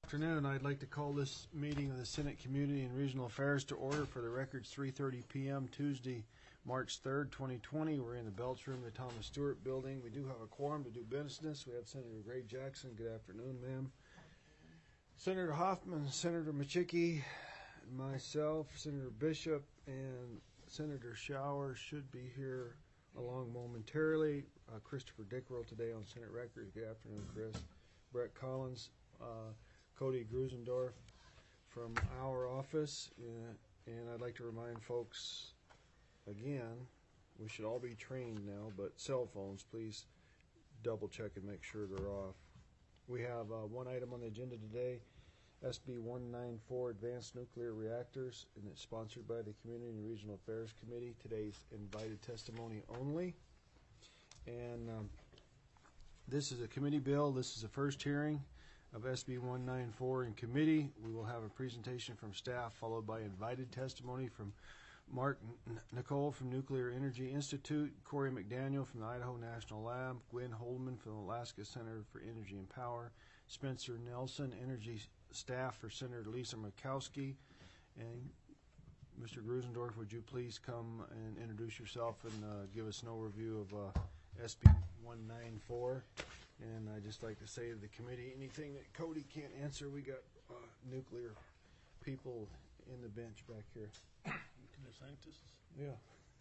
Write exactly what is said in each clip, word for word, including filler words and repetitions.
Afternoon. I'd like to call this meeting of the Senate Community and Regional Affairs to order. For the record, it's three thirty p.m. Tuesday, March third, twenty twenty. We're in the Belch Room, the Thomas Stewart Building. We do have a quorum to do business. We have Senator Gray Jackson. Good afternoon, ma'am. Senator Hoffman, Senator Machicki, myself, Senator Bishop, and Senator Shower should be here along momentarily. Uh, Christopher Dickrell today on Senate Records. Good afternoon, Chris. Brett Collins. Uh, Cody Grusendorf from our office, uh, and I'd like to remind folks again, we should all be trained now, but cell phones, please double check and make sure they're off. We have uh, one item on the agenda today, S B one ninety-four, Advanced Nuclear Reactors, and it's sponsored by the Community and Regional Affairs Committee. Today's invited testimony only. And um, this is a committee bill. This is the first hearing of S B one ninety-four in committee. We will have a presentation from staff followed by invited testimony from Mark Nicole from Nuclear Energy Institute, Corey McDaniel from the Idaho National Lab, Gwen Holman from the Alaska Center for Energy and Power, Spencer Nelson, Energy Staff for Senator Lisa Murkowski, and Mister Grusendorf, would you please come and introduce yourself and uh, give us an overview of uh, S B one ninety-four. And I'd just like to say to the committee, anything that Cody can't answer, we got uh, nuclear people in the bench back here. Nuclear scientists? Yeah.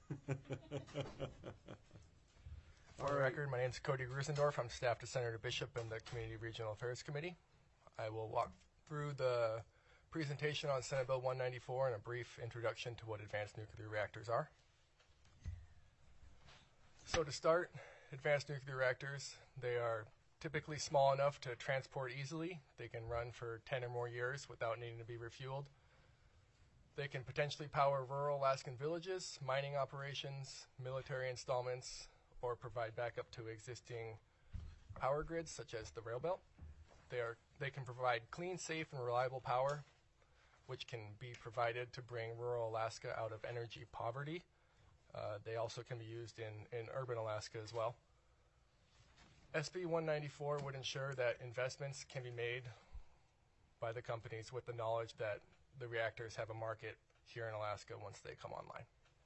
For the record, my name is Cody Grusendorf. I'm staff to Senator Bishop in the Community Regional Affairs Committee. I will walk through the presentation on Senate Bill one ninety-four and a brief introduction to what advanced nuclear reactors are. So to start, advanced nuclear reactors, they are typically small enough to transport easily. They can run for ten or more years without needing to be refueled. They can potentially power rural Alaskan villages, mining operations, military installments, or provide backup to existing power grids such as the rail belt. They are, they can provide clean, safe, and reliable power, which can be provided to bring rural Alaska out of energy poverty. Uh, they also can be used in, in urban Alaska as well. S B one ninety-four would ensure that investments can be made by the companies with the knowledge that the reactors have a market here in Alaska once they come online.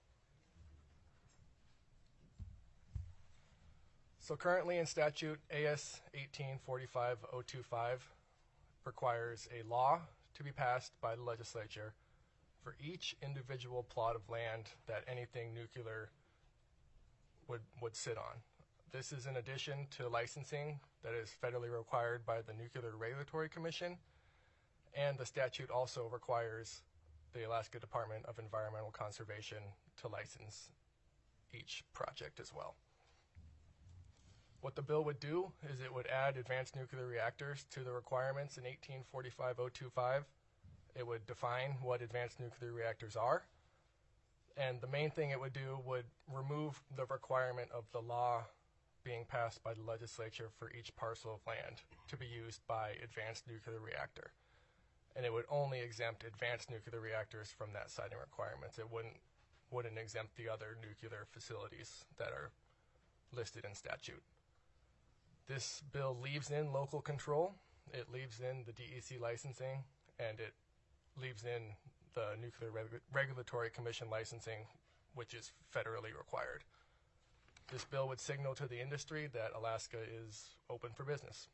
So currently in statute, A S eighteen forty-five oh twenty-five requires a law to be passed by the legislature for each individual plot of land that anything nuclear would, would sit on. This is in addition to licensing that is federally required by the Nuclear Regulatory Commission, and the statute also requires the Alaska Department of Environmental Conservation to license each project as well. What the bill would do is it would add advanced nuclear reactors to the requirements in eighteen forty-five oh twenty-five. It would define what advanced nuclear reactors are, and the main thing it would do would remove the requirement of the law being passed by the legislature for each parcel of land to be used by advanced nuclear reactor. And it would only exempt advanced nuclear reactors from that siting requirements. It wouldn't, wouldn't exempt the other nuclear facilities that are listed in statute. This bill leaves in local control, it leaves in the D E C licensing, and it leaves in the Nuclear Regu- Regulatory Commission licensing, which is federally required. This bill would signal to the industry that Alaska is open for business.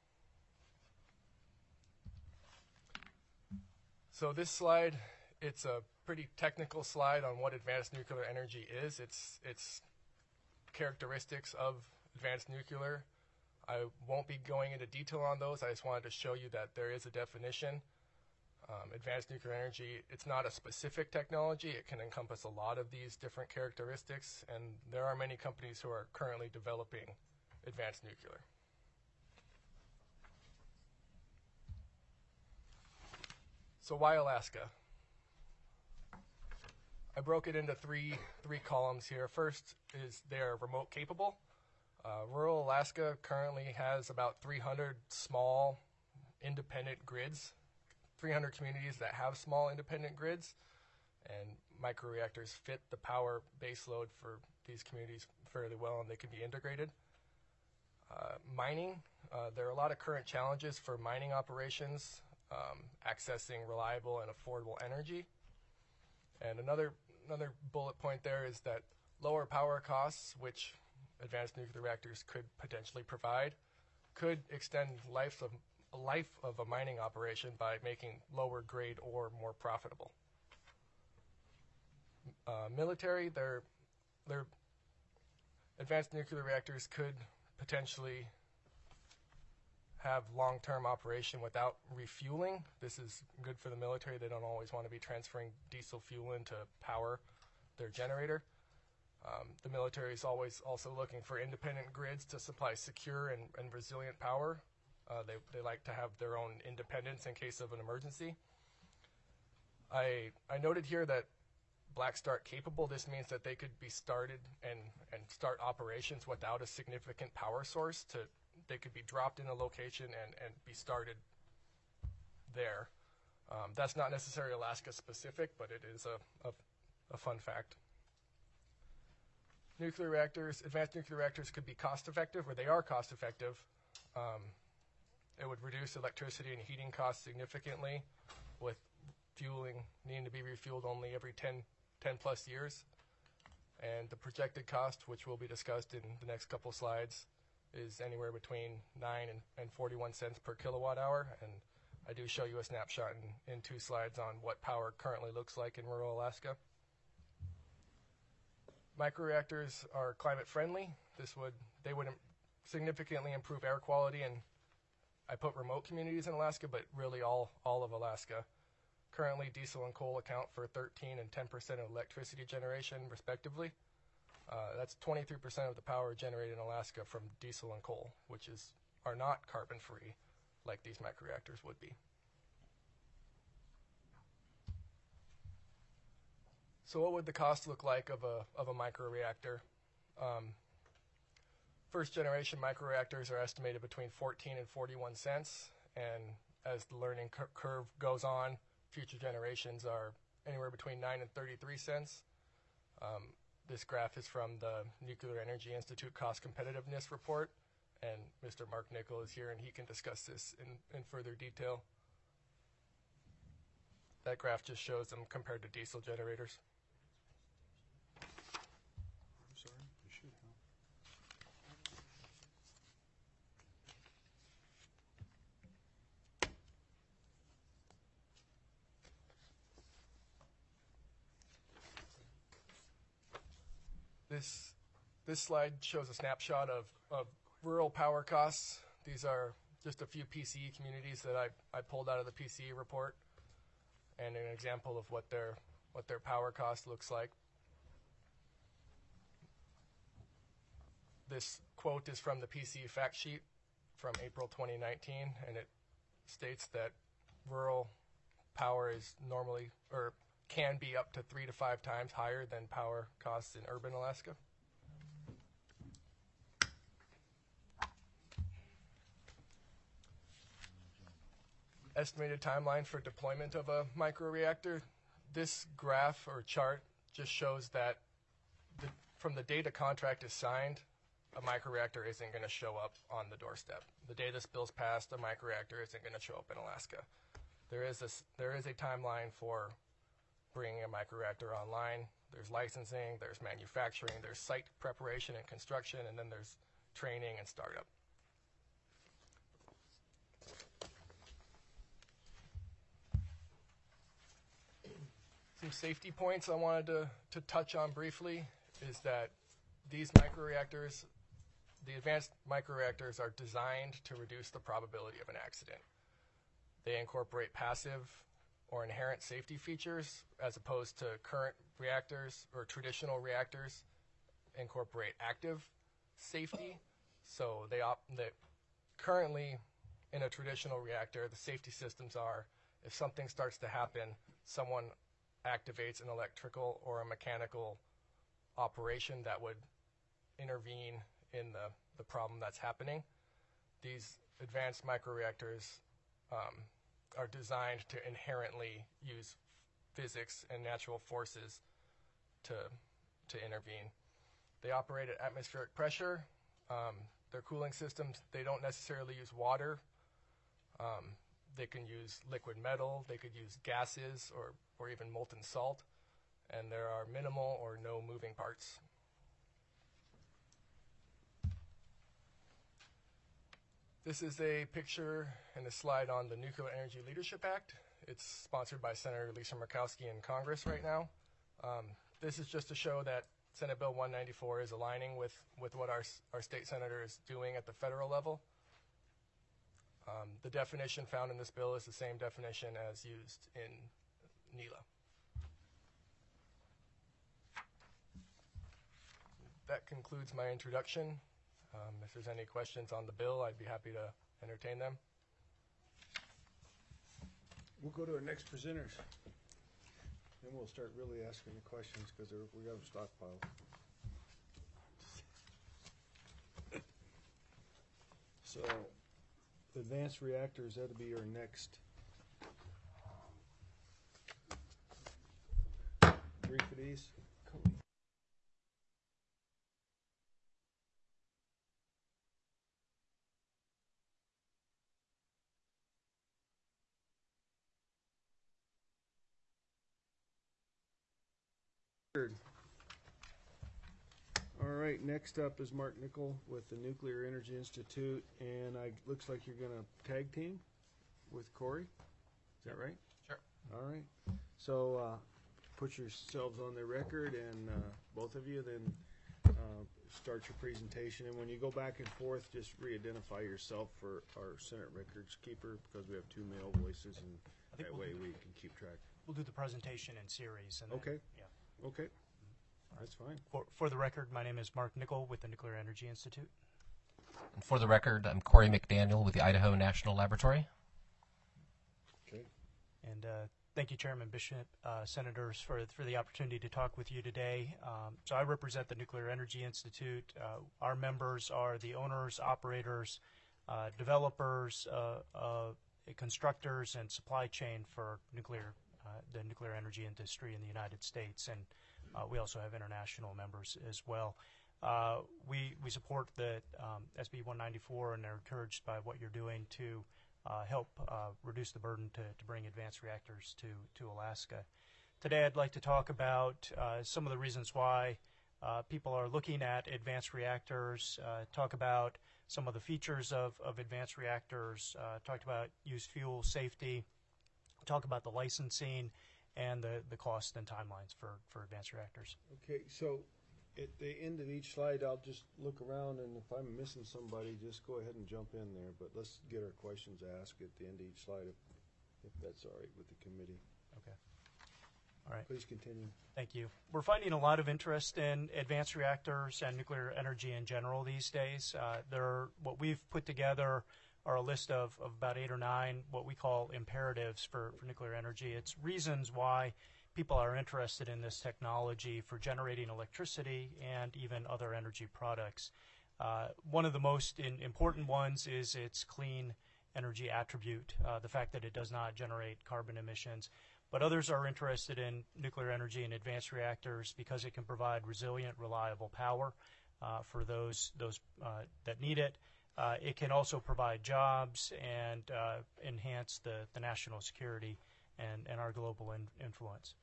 So this slide, it's a pretty technical slide on what advanced nuclear energy is. It's, it's characteristics of advanced nuclear. I won't be going into detail on those. I just wanted to show you that there is a definition. Um, advanced nuclear energy, it's not a specific technology. It can encompass a lot of these different characteristics, and there are many companies who are currently developing advanced nuclear. So why Alaska? I broke it into three, three columns here. First is they're remote capable. Uh, rural Alaska currently has about three hundred small independent grids, three hundred communities that have small independent grids, and microreactors fit the power baseload for these communities fairly well, and they can be integrated. Uh, mining, uh, there are a lot of current challenges for mining operations um, accessing reliable and affordable energy. And another another bullet point there is that lower power costs, which advanced nuclear reactors could potentially provide, could extend life of a life of a mining operation by making lower grade ore more profitable. Uh, military, their their advanced nuclear reactors could potentially have long-term operation without refueling. This is good for the military. They don't always want to be transferring diesel fuel in to power their generator. Um, the military is always also looking for independent grids to supply secure and, and resilient power. Uh, they, they like to have their own independence in case of an emergency. I, I noted here that black start capable. This means that they could be started and, and start operations without a significant power source. To They could be dropped in a location and, and be started there. Um, that's not necessarily Alaska specific, but it is a, a, a fun fact. Nuclear reactors, advanced nuclear reactors could be cost effective, or they are cost effective. Um, it would reduce electricity and heating costs significantly, with fueling needing to be refueled only every ten, ten plus years. And the projected cost, which will be discussed in the next couple slides, is anywhere between nine and, and forty-one cents per kilowatt hour. And I do show you a snapshot in, in two slides on what power currently looks like in rural Alaska. Microreactors are climate friendly. This would, they would im- significantly improve air quality, and I put remote communities in Alaska, but really all, all of Alaska. Currently, diesel and coal account for thirteen and ten percent of electricity generation, respectively. Uh, that's twenty-three percent of the power generated in Alaska from diesel and coal, which is are not carbon-free like these microreactors would be. So what would the cost look like of a, of a microreactor? Um, first generation microreactors are estimated between fourteen and forty-one cents, and as the learning cur- curve goes on, future generations are anywhere between nine and thirty-three cents. Um, This graph is from the Nuclear Energy Institute Cost Competitiveness Report, and Mister Mark Nickel is here, and he can discuss this in, in further detail. That graph just shows them compared to diesel generators. I'm sorry, you should have. This this slide shows a snapshot of, of rural power costs. These are just a few P C E communities that I, I pulled out of the P C E report, and an example of what their what their power cost looks like. This quote is from the P C E fact sheet from April twenty nineteen, and it states that rural power is normally, or can be up to three to five times higher than power costs in urban Alaska. Estimated timeline for deployment of a microreactor. This graph or chart just shows that the, from the date a contract is signed, a microreactor isn't going to show up on the doorstep. The day this bill's passed, a microreactor isn't going to show up in Alaska. There is a, there is a timeline for bringing a microreactor online. There's licensing, there's manufacturing, there's site preparation and construction, and then there's training and startup. Some safety points I wanted to, to touch on briefly is that these microreactors, the advanced microreactors, are designed to reduce the probability of an accident. They incorporate passive or inherent safety features, as opposed to current reactors or traditional reactors incorporate active safety. So they op- that currently in a traditional reactor, the safety systems are, if something starts to happen, someone activates an electrical or a mechanical operation that would intervene in the, the problem that's happening. These advanced microreactors um, are designed to inherently use physics and natural forces to to intervene. They operate at atmospheric pressure. Um, their cooling systems, they don't necessarily use water. Um, they can use liquid metal, they could use gases, or, or even molten salt, and there are minimal or no moving parts. This is a picture and a slide on the Nuclear Energy Leadership Act. It's sponsored by Senator Lisa Murkowski in Congress right now. Um, this is just to show that Senate Bill one ninety-four is aligning with, with what our, our state senator is doing at the federal level. Um, the definition found in this bill is the same definition as used in NELA. That concludes my introduction. Um, if there's any questions on the bill, I'd be happy to entertain them. We'll go to our next presenters. Then we'll start really asking the questions because we have a stockpile. So, advanced reactors, that'll be our next. Three for these. All right, next up is Mark Nickel with the Nuclear Energy Institute, and I looks like you're going to tag team with Corey. Is that right? Sure. All right. So uh, put yourselves on the record, and uh, both of you, then uh, start your presentation. And when you go back and forth, just re-identify yourself for our Senate records keeper, because we have two male voices, and that we'll way we can keep track. We'll do the presentation in series. And then, Okay. yeah. Okay. That's fine. For, for the record, my name is Mark Nickel with the Nuclear Energy Institute. And for the record, I'm Corey McDaniel with the Idaho National Laboratory. Okay. And uh, thank you, Chairman Bishop, uh, Senators, for, for the opportunity to talk with you today. Um, so I represent the Nuclear Energy Institute. Uh, our members are the owners, operators, uh, developers, uh, uh, constructors, and supply chain for nuclear, uh, the nuclear energy industry in the United States. And Uh, we also have international members as well. Uh, we we support the um, S B one ninety-four and are encouraged by what you're doing to uh, help uh, reduce the burden to, to bring advanced reactors to, to Alaska. Today I'd like to talk about uh, some of the reasons why uh, people are looking at advanced reactors, uh, talk about some of the features of, of advanced reactors, uh, talk about used fuel safety, talk about the licensing, and the, the cost and timelines for, for advanced reactors. Okay, so at the end of each slide, I'll just look around, and if I'm missing somebody, just go ahead and jump in there. But let's get our questions asked at the end of each slide, if, if that's all right with the committee. Okay. All right. Please continue. Thank you. We're finding a lot of interest in advanced reactors and nuclear energy in general these days. Uh, there are, what we've put together are a list of, of about eight or nine what we call imperatives for, for nuclear energy. It's reasons why people are interested in this technology for generating electricity and even other energy products. Uh, one of the most in, important ones is its clean energy attribute, uh, the fact that it does not generate carbon emissions. But others are interested in nuclear energy and advanced reactors because it can provide resilient, reliable power uh, for those, those uh, that need it. Uh, it can also provide jobs and uh, enhance the, the national security and, and our global in, influence.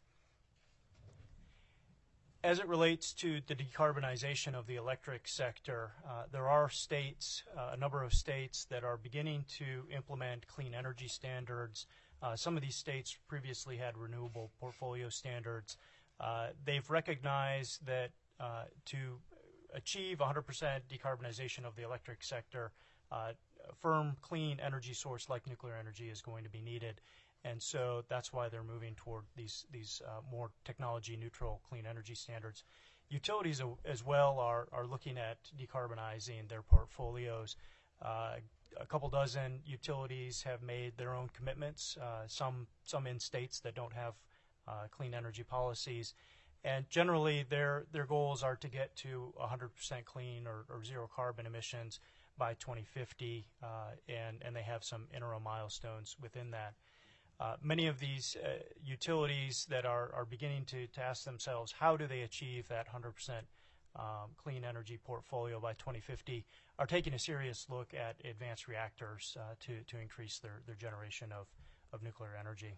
As it relates to the decarbonization of the electric sector, uh, there are states, uh, a number of states that are beginning to implement clean energy standards. Uh, some of these states previously had renewable portfolio standards. Uh, they've recognized that uh, to achieve one hundred percent decarbonization of the electric sector, uh, a firm, clean energy source like nuclear energy is going to be needed. And so that's why they're moving toward these, these uh, more technology-neutral clean energy standards. Utilities as well are, are looking at decarbonizing their portfolios. Uh, a couple dozen utilities have made their own commitments, uh, some, some in states that don't have uh, clean energy policies. And generally, their their goals are to get to one hundred percent clean or, or zero carbon emissions by twenty fifty, uh, and, and they have some interim milestones within that. Uh, many of these uh, utilities that are, are beginning to, to ask themselves, how do they achieve that one hundred percent um, clean energy portfolio by twenty fifty are taking a serious look at advanced reactors uh, to, to increase their, their generation of, of nuclear energy.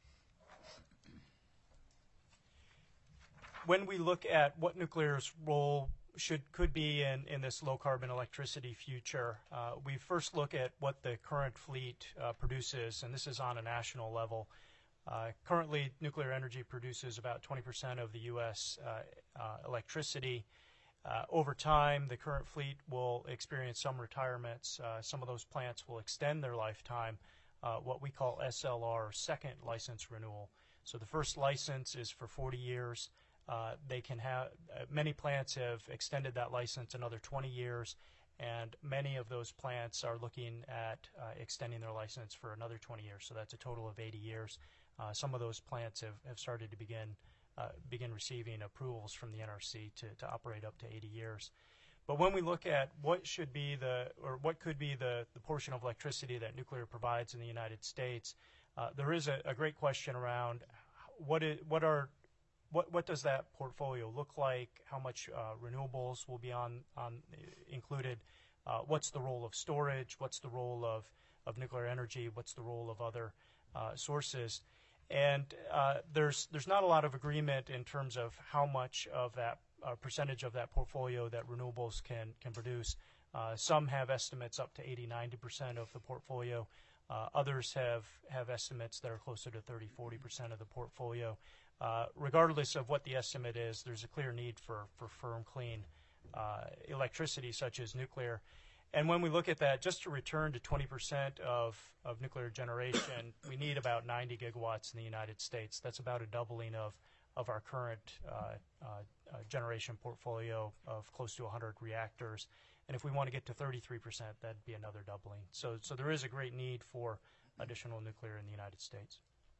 When we look at what nuclear's role should could be in, in this low-carbon electricity future, uh, we first look at what the current fleet uh, produces, and this is on a national level. Uh, currently, nuclear energy produces about twenty percent of the U S uh, uh, electricity. Uh, over time, the current fleet will experience some retirements. Uh, some of those plants will extend their lifetime, uh, what we call S L R, second license renewal. So the first license is for forty years. Uh, they can have uh, many plants have extended that license another twenty years, and many of those plants are looking at uh, extending their license for another twenty years. So that's a total of eighty years. Uh, some of those plants have, have started to begin uh, begin receiving approvals from the N R C to, to operate up to eighty years. But when we look at what should be the or what could be the, the portion of electricity that nuclear provides in the United States, uh, there is a, a great question around what is, what are What, what does that portfolio look like? How much uh, renewables will be on, on included? Uh, what's the role of storage? What's the role of, of nuclear energy? What's the role of other uh, sources? And uh, there's there's not a lot of agreement in terms of how much of that uh, percentage of that portfolio that renewables can can produce. Uh, some have estimates up to eighty, ninety percent of the portfolio. Uh, others have, have estimates that are closer to thirty, forty percent of the portfolio. Uh, regardless of what the estimate is, there's a clear need for, for firm, clean uh, electricity such as nuclear. And when we look at that, just to return to twenty percent of, of nuclear generation, we need about ninety gigawatts in the United States. That's about a doubling of, of our current uh, uh, uh, generation portfolio of close to one hundred reactors. And if we want to get to thirty-three percent, that'd be another doubling. So, so there is a great need for additional nuclear in the United States.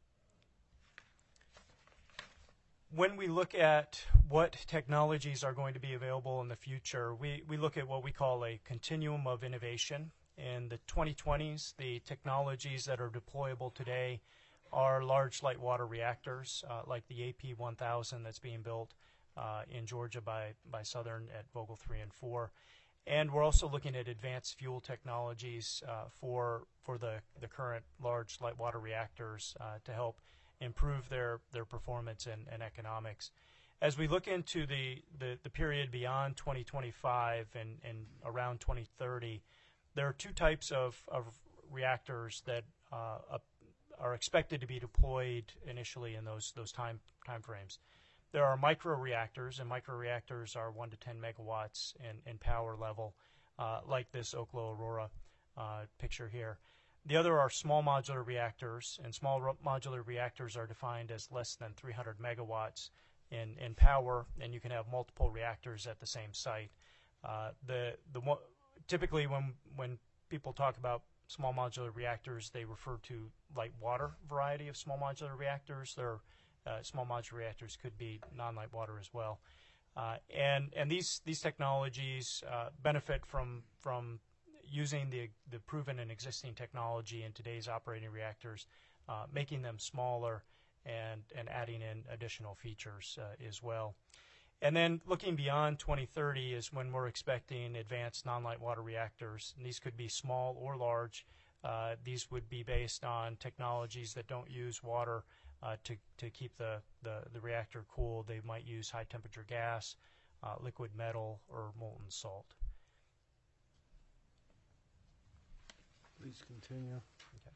When we look at what technologies are going to be available in the future, we, we look at what we call a continuum of innovation. In the twenty twenties, the technologies that are deployable today are large light water reactors, uh, like the A P one thousand that's being built uh, in Georgia by, by Southern at Vogtle three and four. And we're also looking at advanced fuel technologies uh, for, for the, the current large light water reactors uh, to help improve their, their performance and, and economics. As we look into the, the, the period beyond twenty twenty-five and, and around twenty thirty, there are two types of, of reactors that uh, are expected to be deployed initially in those, those time, time frames. There are microreactors, and microreactors are one to ten megawatts in, in power level, uh, like this Oklo Aurora uh, picture here. The other are small modular reactors, and small modular reactors are defined as less than three hundred megawatts in, in power, and you can have multiple reactors at the same site. Uh, the the typically when when people talk about small modular reactors, they refer to light water variety of small modular reactors. They're Uh, small modular reactors could be non-light water as well, uh, and and these these technologies uh, benefit from from using the the proven and existing technology in today's operating reactors, uh, making them smaller and and adding in additional features uh, as well. And then looking beyond twenty thirty is when we're expecting advanced non-light water reactors, and these could be small or large. Uh, these would be based on technologies that don't use water Uh, to, to keep the, the, the reactor cool. They might use high temperature gas, uh, liquid metal, or molten salt. Please continue. Okay.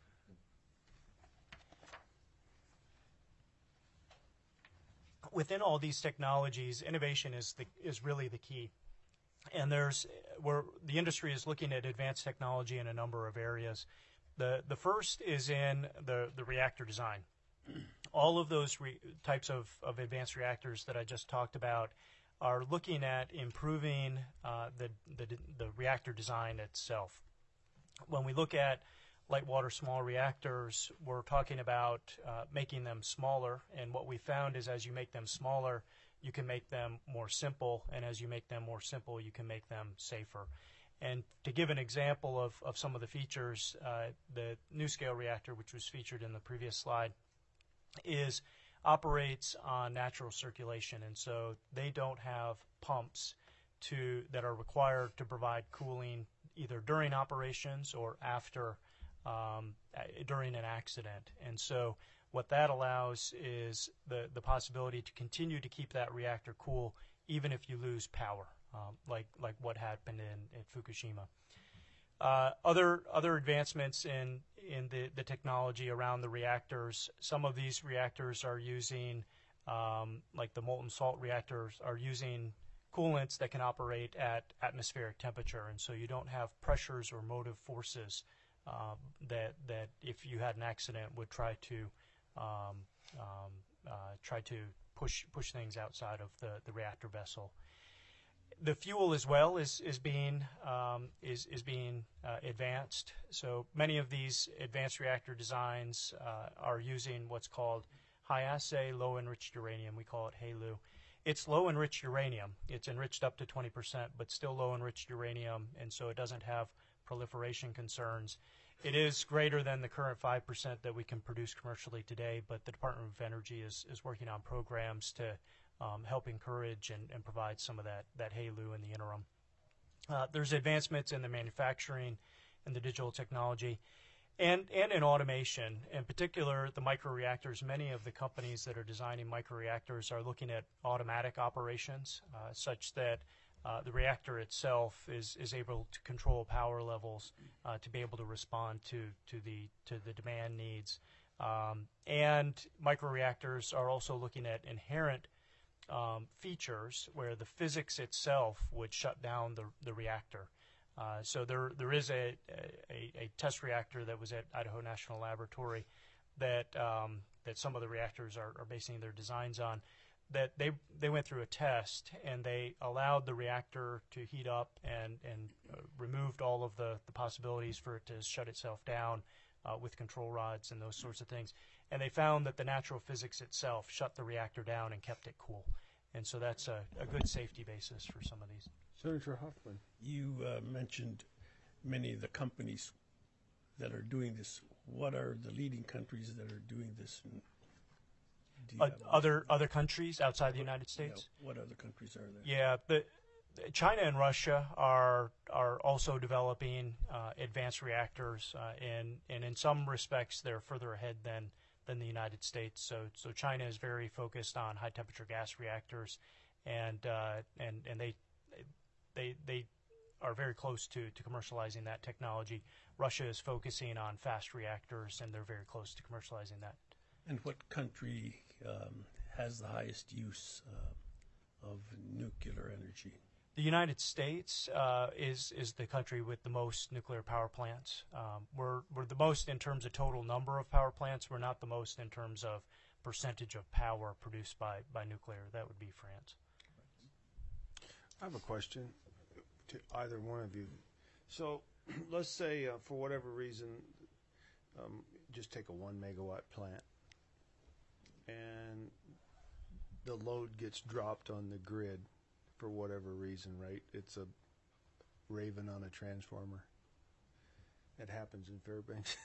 Within all these technologies, innovation is the, is really the key. And there's where the industry is looking at advanced technology in a number of areas. The the first is in the, the reactor design. All of those re types of, of advanced reactors that I just talked about are looking at improving uh, the, the, the reactor design itself. When we look at light water small reactors, we're talking about uh, making them smaller, and what we found is as you make them smaller, you can make them more simple, and as you make them more simple, you can make them safer. And to give an example of, of some of the features, uh, the NuScale reactor, which was featured in the previous slide, is operates on natural circulation, and so they don't have pumps to that are required to provide cooling either during operations or after um, during an accident. And so what that allows is the, the possibility to continue to keep that reactor cool even if you lose power, um, like like what happened in at Fukushima. Uh, other other advancements in in the, the technology around the reactors. Some of these reactors are using, um, like the molten salt reactors, are using coolants that can operate at atmospheric temperature, and so you don't have pressures or motive forces uh, that that if you had an accident would try to um, um, uh, try to push push things outside of the, the reactor vessel. The fuel as well is is being um, is is being uh, advanced. So many of these advanced reactor designs uh, are using what's called high assay low enriched uranium. We call it HALEU. It's low enriched uranium. It's enriched up to twenty percent, but still low enriched uranium, and so it doesn't have proliferation concerns. It is greater than the current five percent that we can produce commercially today, but the Department of Energy is is working on programs to Um, help encourage and, and provide some of that, that HALEU in the interim. Uh, there's advancements in the manufacturing and the digital technology and, and in automation. In particular, the microreactors, many of the companies that are designing microreactors are looking at automatic operations uh, such that uh, the reactor itself is, is able to control power levels uh, to be able to respond to, to, the, to the demand needs. Um, and microreactors are also looking at inherent Um, features where the physics itself would shut down the, the reactor. Uh, so there there is a, a, a test reactor that was at Idaho National Laboratory that um, that some of the reactors are, are basing their designs on. That they they went through a test and they allowed the reactor to heat up and and uh, removed all of the, the possibilities for it to shut itself down uh, with control rods and those sorts of things. And they found that the natural physics itself shut the reactor down and kept it cool. And so that's a, a good safety basis for some of these. Senator Huffman. You uh, mentioned many of the companies that are doing this. What are the leading countries that are doing this? And do you Uh, have- other other countries outside the United States? Yeah, what other countries are there? Yeah, but China and Russia are are also developing uh, advanced reactors, uh, and and in some respects they're further ahead than than the United States. So so China is very focused on high temperature gas reactors, and uh, and and they they they are very close to to commercializing that technology. Russia is focusing on fast reactors, and they're very close to commercializing that. And what country um, has the highest use uh, of nuclear energy? The United States uh, is is the country with the most nuclear power plants. Um, we're we're the most in terms of total number of power plants. We're not the most in terms of percentage of power produced by, by nuclear. That would be France. I have a question to either one of you. So let's say uh, for whatever reason, um, just take a one megawatt plant and the load gets dropped on the grid for whatever reason, right? It's a raven on a transformer. It happens in Fairbanks.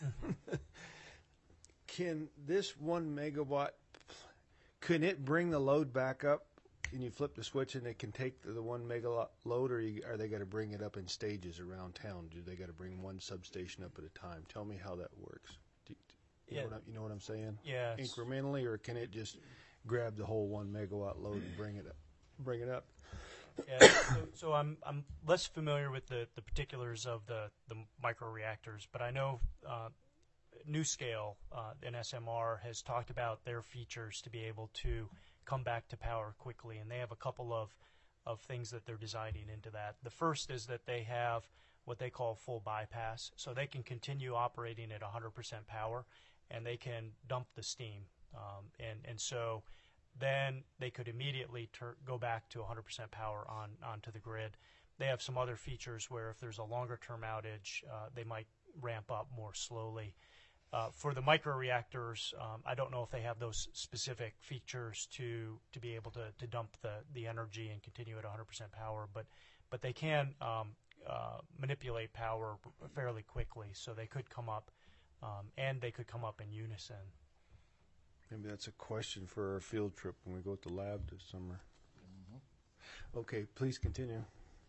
Can this one megawatt, can it bring the load back up? Can you flip the switch and it can take the, the one megawatt load, or you, are they got to bring it up in stages around town? Do they got to bring one substation up at a time? Tell me how that works. Do, do you, Yeah. know what I, you know what I'm saying? Yeah. it's- Incrementally, or can it just grab the whole one megawatt load and bring it up? Bring it up. Yeah, so, so I'm I'm less familiar with the, the particulars of the, the microreactors, but I know uh, NuScale uh, in S M R has talked about their features to be able to come back to power quickly, and they have a couple of, of things that they're designing into that. The first is that they have what they call full bypass, so they can continue operating at one hundred percent power, and they can dump the steam, um, and and so. Then they could immediately tur- go back to one hundred percent power on onto the grid. They have some other features where if there's a longer-term outage, uh, they might ramp up more slowly. Uh, for the microreactors, um, I don't know if they have those specific features to to be able to, to dump the, the energy and continue at one hundred percent power, but but they can um, uh, manipulate power fairly quickly, so they could come up, um, and they could come up in unison. Maybe that's a question for our field trip when we go to the lab this summer. Mm-hmm. Okay, please continue.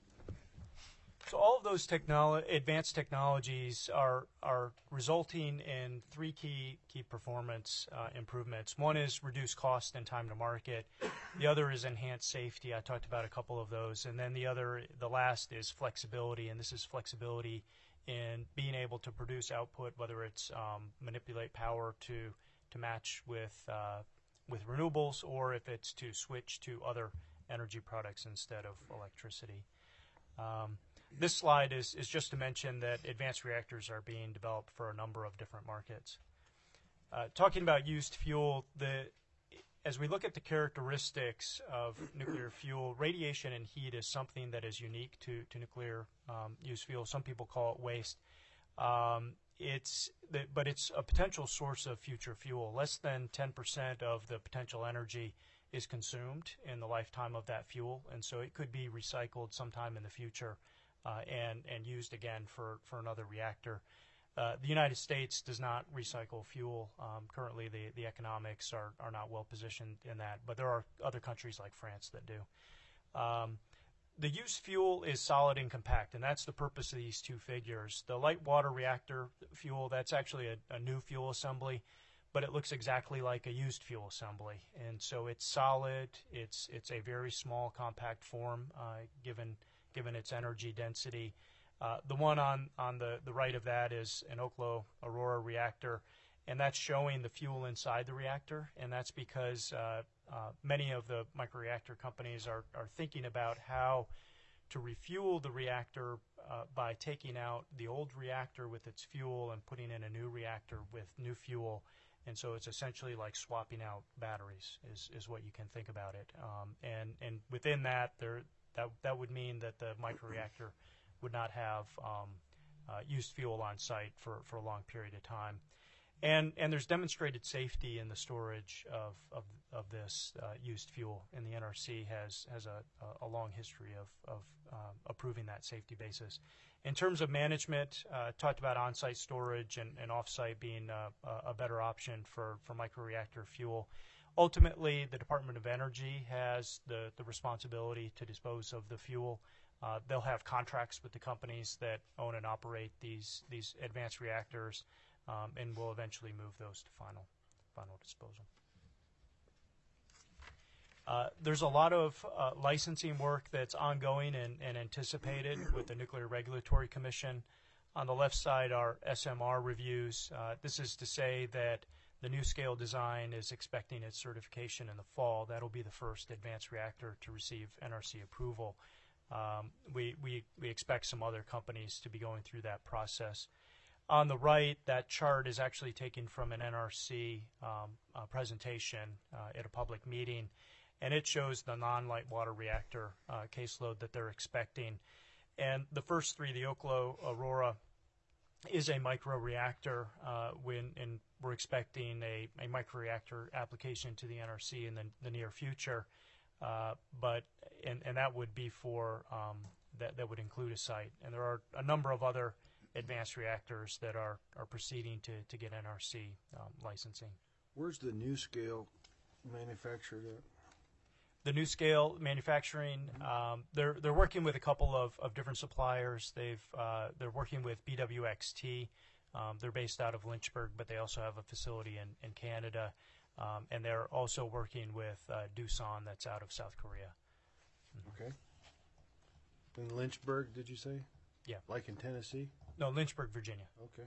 So all of those technolo- advanced technologies are are resulting in three key key performance uh, improvements. One is reduced cost and time to market. The other is enhanced safety. I talked about a couple of those, and then the other, the last, is flexibility, and this is flexibility in being able to produce output, whether it's um, manipulate power to to match with uh, with renewables, or if it's to switch to other energy products instead of electricity. Um, This slide is, is just to mention that advanced reactors are being developed for a number of different markets. Uh, talking about used fuel, the, as we look at the characteristics of nuclear fuel, radiation and heat is something that is unique to, to nuclear um, used fuel. Some people call it waste. Um, it's the, but it's a potential source of future fuel. Less than ten percent of the potential energy is consumed in the lifetime of that fuel, and so it could be recycled sometime in the future. Uh, and, and used again for, for another reactor. Uh, the United States does not recycle fuel. Um, currently, the, the economics are, are not well positioned in that, but there are other countries like France that do. Um, the used fuel is solid and compact, and that's the purpose of these two figures. The light water reactor fuel, that's actually a, a new fuel assembly, but it looks exactly like a used fuel assembly. And so it's solid. It's, it's a very small, compact form, uh, given given its energy density. Uh, the one on, on the, the right of that is an Oklo Aurora reactor, and that's showing the fuel inside the reactor, and that's because uh, uh, many of the microreactor companies are, are thinking about how to refuel the reactor uh, by taking out the old reactor with its fuel and putting in a new reactor with new fuel. And so it's essentially like swapping out batteries is, is what you can think about it. Um, and, and within that, there That, that would mean that the microreactor would not have um, uh, used fuel on site for, for a long period of time. And, and there's demonstrated safety in the storage of, of, of this uh, used fuel, and the N R C has, has a, a long history of, of um, approving that safety basis. In terms of management, uh, talked about on-site storage and, and off-site being uh, a better option for, for microreactor fuel. Ultimately, the Department of Energy has the, the responsibility to dispose of the fuel. Uh, they'll have contracts with the companies that own and operate these these advanced reactors, um, and will eventually move those to final final disposal. Uh, there's a lot of uh, licensing work that's ongoing and, and anticipated with the Nuclear Regulatory Commission. On the left side are S M R reviews. Uh, this is to say that the NuScale design is expecting its certification in the fall. That'll be the first advanced reactor to receive N R C approval. Um, we, we, we expect some other companies to be going through that process. On the right, that chart is actually taken from an N R C um, uh, presentation uh, at a public meeting, and it shows the non-light water reactor uh, caseload that they're expecting. And the first three, the Oklo Aurora, is a microreactor, uh, when, and we're expecting a, a microreactor application to the N R C in the, the near future. Uh, but and, and that would be for um, that that would include a site. And there are a number of other advanced reactors that are, are proceeding to, to get N R C um, licensing. Where's the NuScale manufactured at? The NuScale manufacturing, um, they're they're working with a couple of, of different suppliers. They've uh, they're working with B W X T. Um, they're based out of Lynchburg, but they also have a facility in, in Canada, um, and they're also working with uh, Doosan, that's out of South Korea. Okay. In Lynchburg, did you say? Yeah. Like in Tennessee? No, Lynchburg, Virginia. Okay.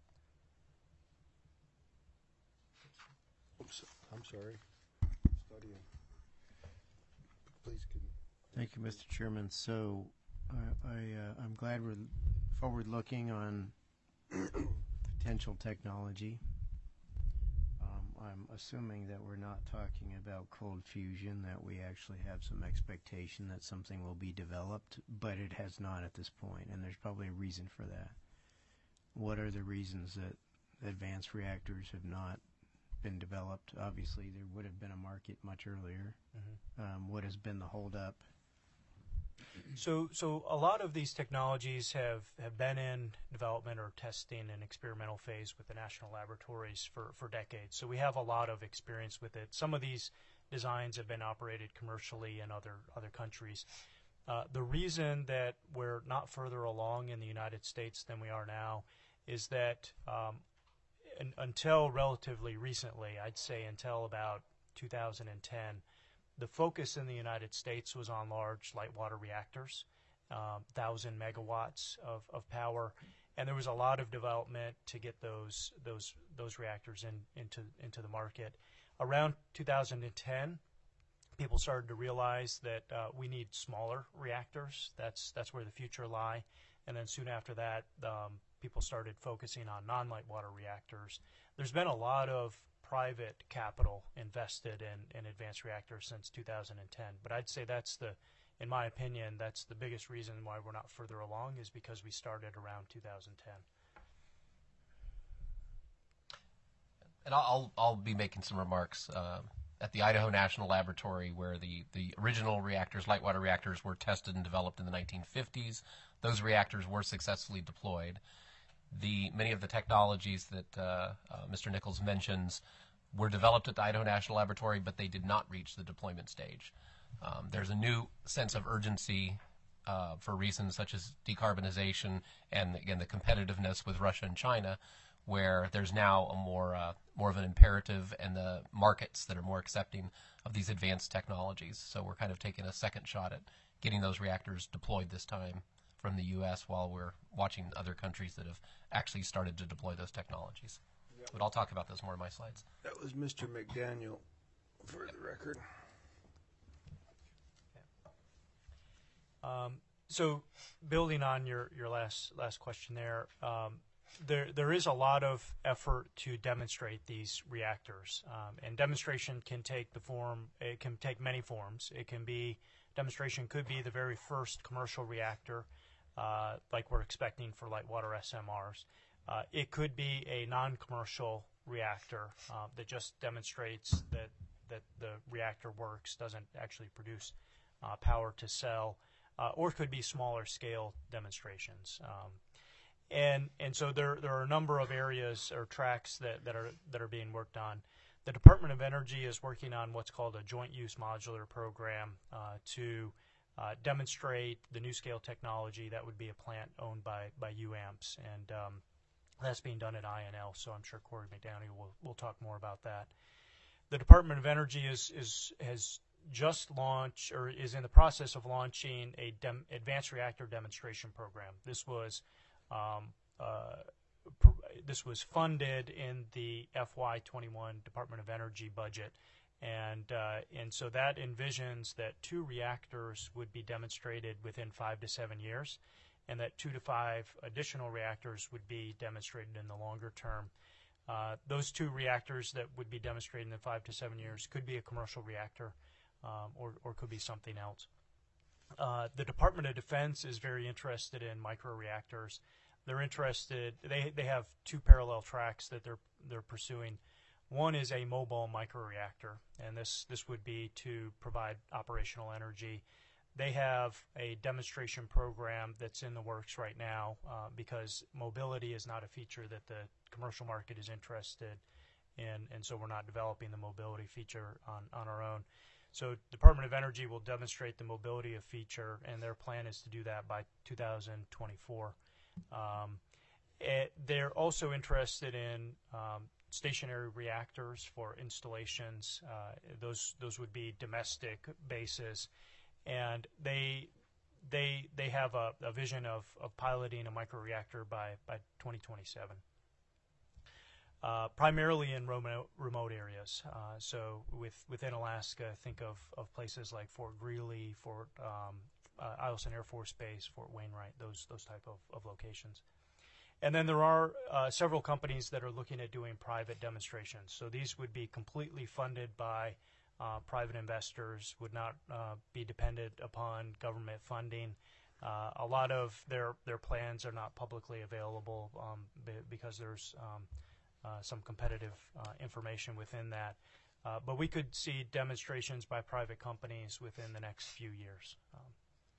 Oops, I'm sorry. Studying. Please, can Thank you, Mister Chairman. So, I, I uh, I'm glad we're forward-looking on potential technology. Um, I'm assuming that we're not talking about cold fusion, that we actually have some expectation that something will be developed, but it has not at this point, and there's probably a reason for that. What are the reasons that advanced reactors have not been developed? Obviously, there would have been a market much earlier. Mm-hmm. Um, what has been the holdup? So, so a lot of these technologies have, have been in development or testing and experimental phase with the national laboratories for, for decades. So we have a lot of experience with it. Some of these designs have been operated commercially in other other countries. Uh, the reason that we're not further along in the United States than we are now is that um, un- until relatively recently, I'd say until about two thousand ten, the focus in the United States was on large light water reactors, um, one thousand megawatts of, of power, and there was a lot of development to get those those those reactors in, into into the market. Around two thousand ten, people started to realize that uh, we need smaller reactors. That's that's where the future lie. And then soon after that, um, people started focusing on non-light water reactors. There's been a lot of private capital invested in, in advanced reactors since two thousand ten. But I'd say that's the, in my opinion, that's the biggest reason why we're not further along is because we started around two thousand ten. And I'll, I'll be making some remarks uh, at the Idaho National Laboratory, where the, the original reactors, light water reactors, were tested and developed in the nineteen fifties. Those reactors were successfully deployed. The many of the technologies that uh, uh, Mister Nichols mentions were developed at the Idaho National Laboratory, but they did not reach the deployment stage. Um, there's a new sense of urgency uh, for reasons such as decarbonization and, again, the competitiveness with Russia and China, where there's now a more uh, more of an imperative, and the markets that are more accepting of these advanced technologies. So we're kind of taking a second shot at getting those reactors deployed this time from the U S while we're watching other countries that have actually started to deploy those technologies. Yep. But I'll talk about those more in my slides. That was Mister McDaniel, for the record. Um, so building on your, your last last question there, um, there there is a lot of effort to demonstrate these reactors, um, and demonstration can take the form. It can take many forms. It can be demonstration could be the very first commercial reactor, uh, like we're expecting for light water S M Rs. Uh, it could be a non-commercial reactor uh, that just demonstrates that that the reactor works, doesn't actually produce uh, power to sell, uh, or it could be smaller scale demonstrations. Um, And and so there there are a number of areas or tracks that, that are that are being worked on. The Department of Energy is working on what's called a joint use modular program uh, to uh, demonstrate the NuScale technology. That would be a plant owned by by U A M P S, and um, that's being done at I N L. So I'm sure Corey McDaniel will will talk more about that. The Department of Energy is is has just launched or is in the process of launching a dem- advanced reactor demonstration program. This was Um, uh, pr- this was funded in the F Y twenty-one Department of Energy budget, and uh, and so that envisions that two reactors would be demonstrated within five to seven years, and that two to five additional reactors would be demonstrated in the longer term. Uh, those two reactors that would be demonstrated in five to seven years could be a commercial reactor, um, or or could be something else. Uh, the Department of Defense is very interested in microreactors. They're interested. They they have two parallel tracks that they're they're pursuing. One is a mobile microreactor, and this this would be to provide operational energy. They have a demonstration program that's in the works right now uh, because mobility is not a feature that the commercial market is interested in, and so we're not developing the mobility feature on on our own. So Department of Energy will demonstrate the mobility of feature, and their plan is to do that by two thousand twenty-four. Um, it, they're also interested in um, stationary reactors for installations. Uh, those those would be domestic bases, and they they they have a, a vision of, of piloting a microreactor by by twenty twenty-seven. Uh, primarily in remote, remote areas. Uh, so with, within Alaska, think of, of places like Fort Greely, Fort um, uh, Eielson Air Force Base, Fort Wainwright, those those type of, of locations. And then there are uh, several companies that are looking at doing private demonstrations. So these would be completely funded by uh, private investors, would not uh, be dependent upon government funding. Uh, a lot of their, their plans are not publicly available um, because there's um, Uh, some competitive uh, information within that. Uh, but we could see demonstrations by private companies within the next few years. Um,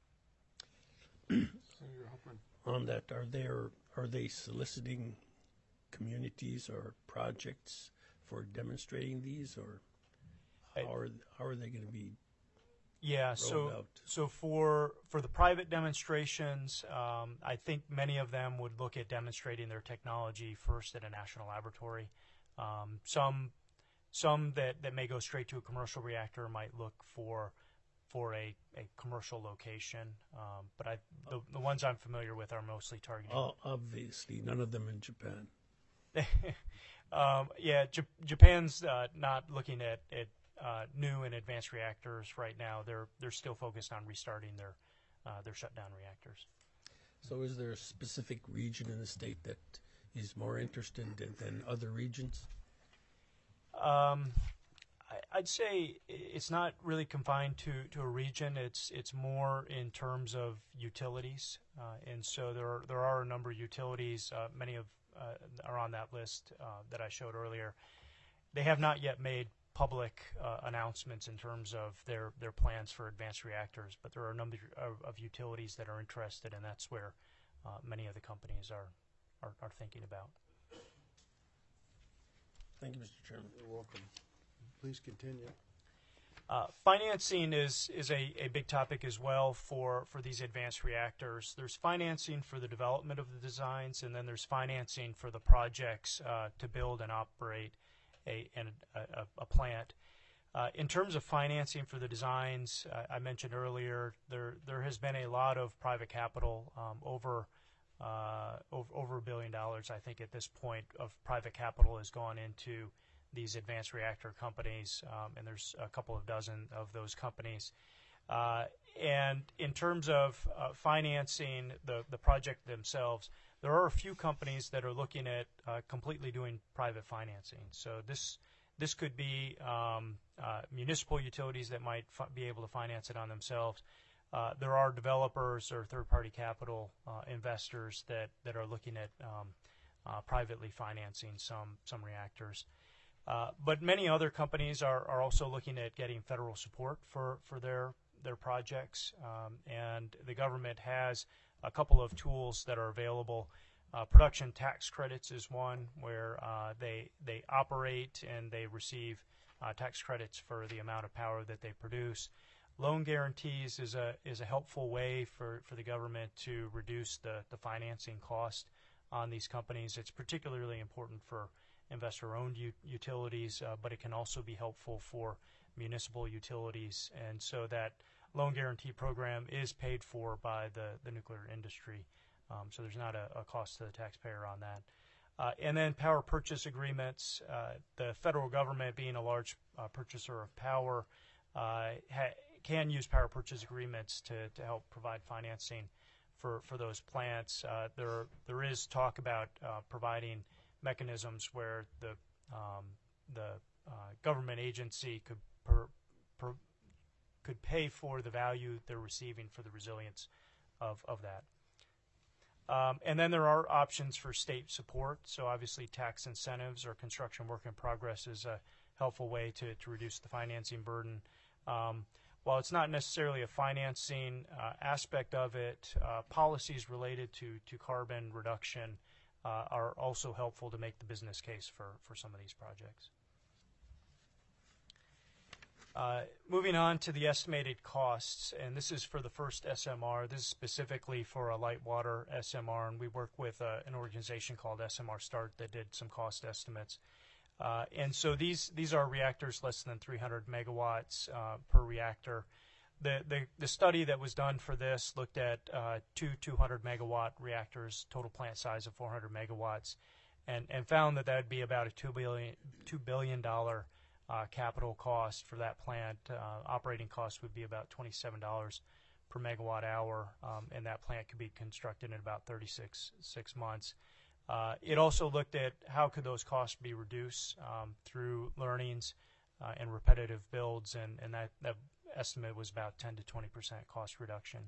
On that, are there are they soliciting communities or projects for demonstrating these, or how are how are they going to be Yeah, rolled so out? so for for the private demonstrations, um, I think many of them would look at demonstrating their technology first at a national laboratory. Um, some some that, that may go straight to a commercial reactor might look for for a, a commercial location. Um, but I the, the ones I'm familiar with are mostly targeting. Oh, obviously, none of them in Japan. um, yeah, J- Japan's uh, not looking at, at uh, new and advanced reactors right now. They're they're still focused on restarting their uh, their shutdown reactors. So is there a specific region in the state that is more interested than, than other regions? Um, I, I'd say it's not really confined to, to a region. It's it's more in terms of utilities, uh, and so there are, there are a number of utilities. Uh, many of uh, are on that list uh, that I showed earlier. They have not yet made public uh, announcements in terms of their, their plans for advanced reactors, but there are a number of, of utilities that are interested, and that's where uh, many of the companies are, are, are thinking about. Thank you, Mister Chairman. You're welcome. Please continue. Uh, financing is is a, a big topic as well for, for these advanced reactors. There's financing for the development of the designs, and then there's financing for the projects uh, to build and operate a, an, a, a plant. Uh, in terms of financing for the designs, uh, I mentioned earlier, there there has been a lot of private capital, um, over, uh, over over a billion dollars, I think, at this point, of private capital has gone into these advanced reactor companies, um, and there's a couple of dozen of those companies. Uh, and in terms of uh, financing the, the project themselves, there are a few companies that are looking at uh, completely doing private financing. So this this could be um, uh, municipal utilities that might f- be able to finance it on themselves. Uh, there are developers or third-party capital uh, investors that, that are looking at um, uh, privately financing some some reactors. Uh, but many other companies are, are also looking at getting federal support for, for their their projects, um, and the government has a couple of tools that are available. Uh, production tax credits is one where uh, they they operate and they receive uh, tax credits for the amount of power that they produce. Loan guarantees is a is a helpful way for, for the government to reduce the, the financing cost on these companies. It's particularly important for investor-owned u- utilities, uh, but it can also be helpful for municipal utilities. And so that loan guarantee program is paid for by the, the nuclear industry. Um, so there's not a, a cost to the taxpayer on that. Uh, and then power purchase agreements. Uh, the federal government, being a large uh, purchaser of power, uh, ha- can use power purchase agreements to, to help provide financing for, for those plants. Uh, there there is talk about uh, providing mechanisms where the um, the uh, government agency could per, per, could pay for the value they're receiving for the resilience of, of that. Um, and then there are options for state support. So obviously tax incentives or construction work in progress is a helpful way to, to reduce the financing burden. Um, while it's not necessarily a financing uh, aspect of it, uh, policies related to, to carbon reduction uh, are also helpful to make the business case for, for some of these projects. Uh, moving on to the estimated costs, and this is for the first S M R. This is specifically for a light water S M R, and we work with uh, an organization called S M R START that did some cost estimates. Uh, and so these these are reactors less than three hundred megawatts uh, per reactor. The, the the study that was done for this looked at uh, two two hundred megawatt reactors, total plant size of four hundred megawatts, and and found that that would be about a two billion two billion dollar uh, capital cost for that plant. Uh, operating cost would be about twenty-seven dollars per megawatt hour, um, and that plant could be constructed in about thirty-six six months. Uh, it also looked at how could those costs be reduced um, through learnings uh, and repetitive builds, and, and that, that estimate was about ten to twenty percent cost reduction.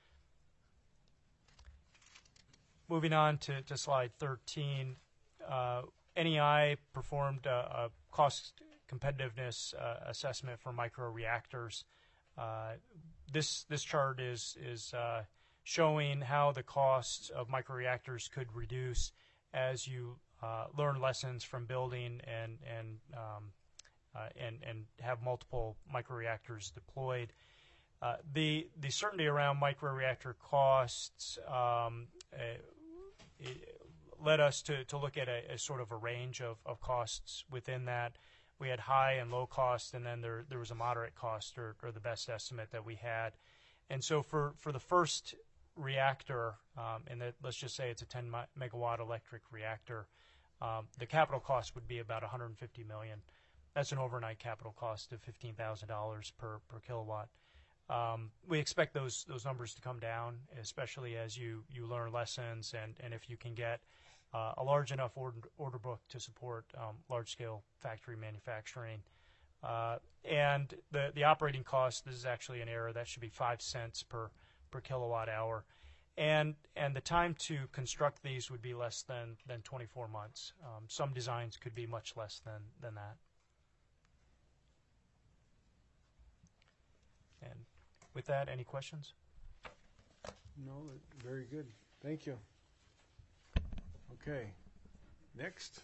Moving on to, to slide thirteen, uh, N E I performed a, a cost competitiveness uh, assessment for microreactors. Uh, this this chart is is uh, showing how the costs of microreactors could reduce as you uh, learn lessons from building and and um, uh, and and have multiple microreactors deployed. Uh, the the certainty around microreactor costs um, uh, it led us to, to look at a, a sort of a range of, of costs within that. We had high and low cost, and then there there was a moderate cost, or, or the best estimate that we had. And so for, for the first reactor, um, and that, let's just say it's a ten megawatt electric reactor, um, the capital cost would be about one hundred fifty million dollars. That's an overnight capital cost of fifteen thousand dollars per, per kilowatt. Um, we expect those those numbers to come down, especially as you, you learn lessons, and, and if you can get uh, a large enough order, order book to support um, large-scale factory manufacturing. Uh, and the, the operating cost, this is actually an error, that should be five cents per, per kilowatt hour. And, and the time to construct these would be less than, than twenty-four months. Um, some designs could be much less than, than that. And with that, any questions? No, very good. Thank you. Okay, next.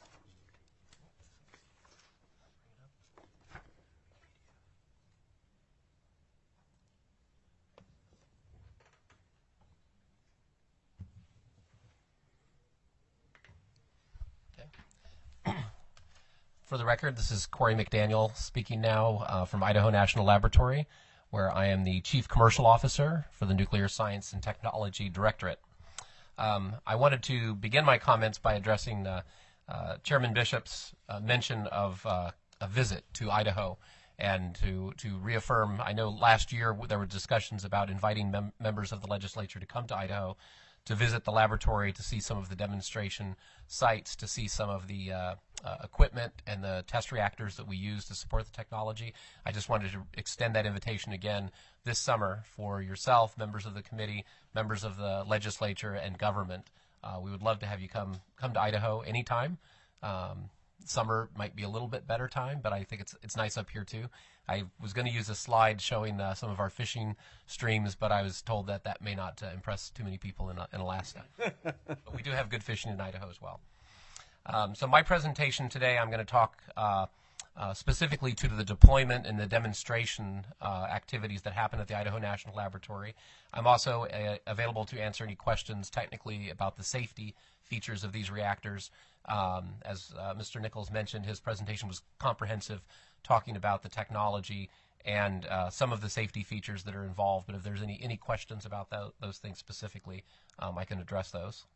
For the record, this is Corey McDaniel speaking now uh, from Idaho National Laboratory, where I am the Chief Commercial Officer for the Nuclear Science and Technology Directorate. Um, I wanted to begin my comments by addressing uh, uh, Chairman Bishop's uh, mention of uh, a visit to Idaho, and to, to reaffirm, I know last year there were discussions about inviting mem- members of the legislature to come to Idaho to visit the laboratory, to see some of the demonstration sites, to see some of the uh, uh, equipment and the test reactors that we use to support the technology. I just wanted to extend that invitation again this summer for yourself, members of the committee, members of the legislature, and government. Uh, we would love to have you come come to Idaho anytime. Um, summer might be a little bit better time, but I think it's it's nice up here too. I was going to use a slide showing uh, some of our fishing streams, but I was told that that may not uh, impress too many people in, uh, in Alaska. But we do have good fishing in Idaho as well. Um, so my presentation today, I'm going to talk uh, uh, specifically to the deployment and the demonstration uh, activities that happen at the Idaho National Laboratory. I'm also uh, available to answer any questions technically about the safety features of these reactors. Um, as uh, Mister Nichols mentioned, his presentation was comprehensive, talking about the technology and uh, some of the safety features that are involved. But if there's any, any questions about that, those things specifically, um, I can address those.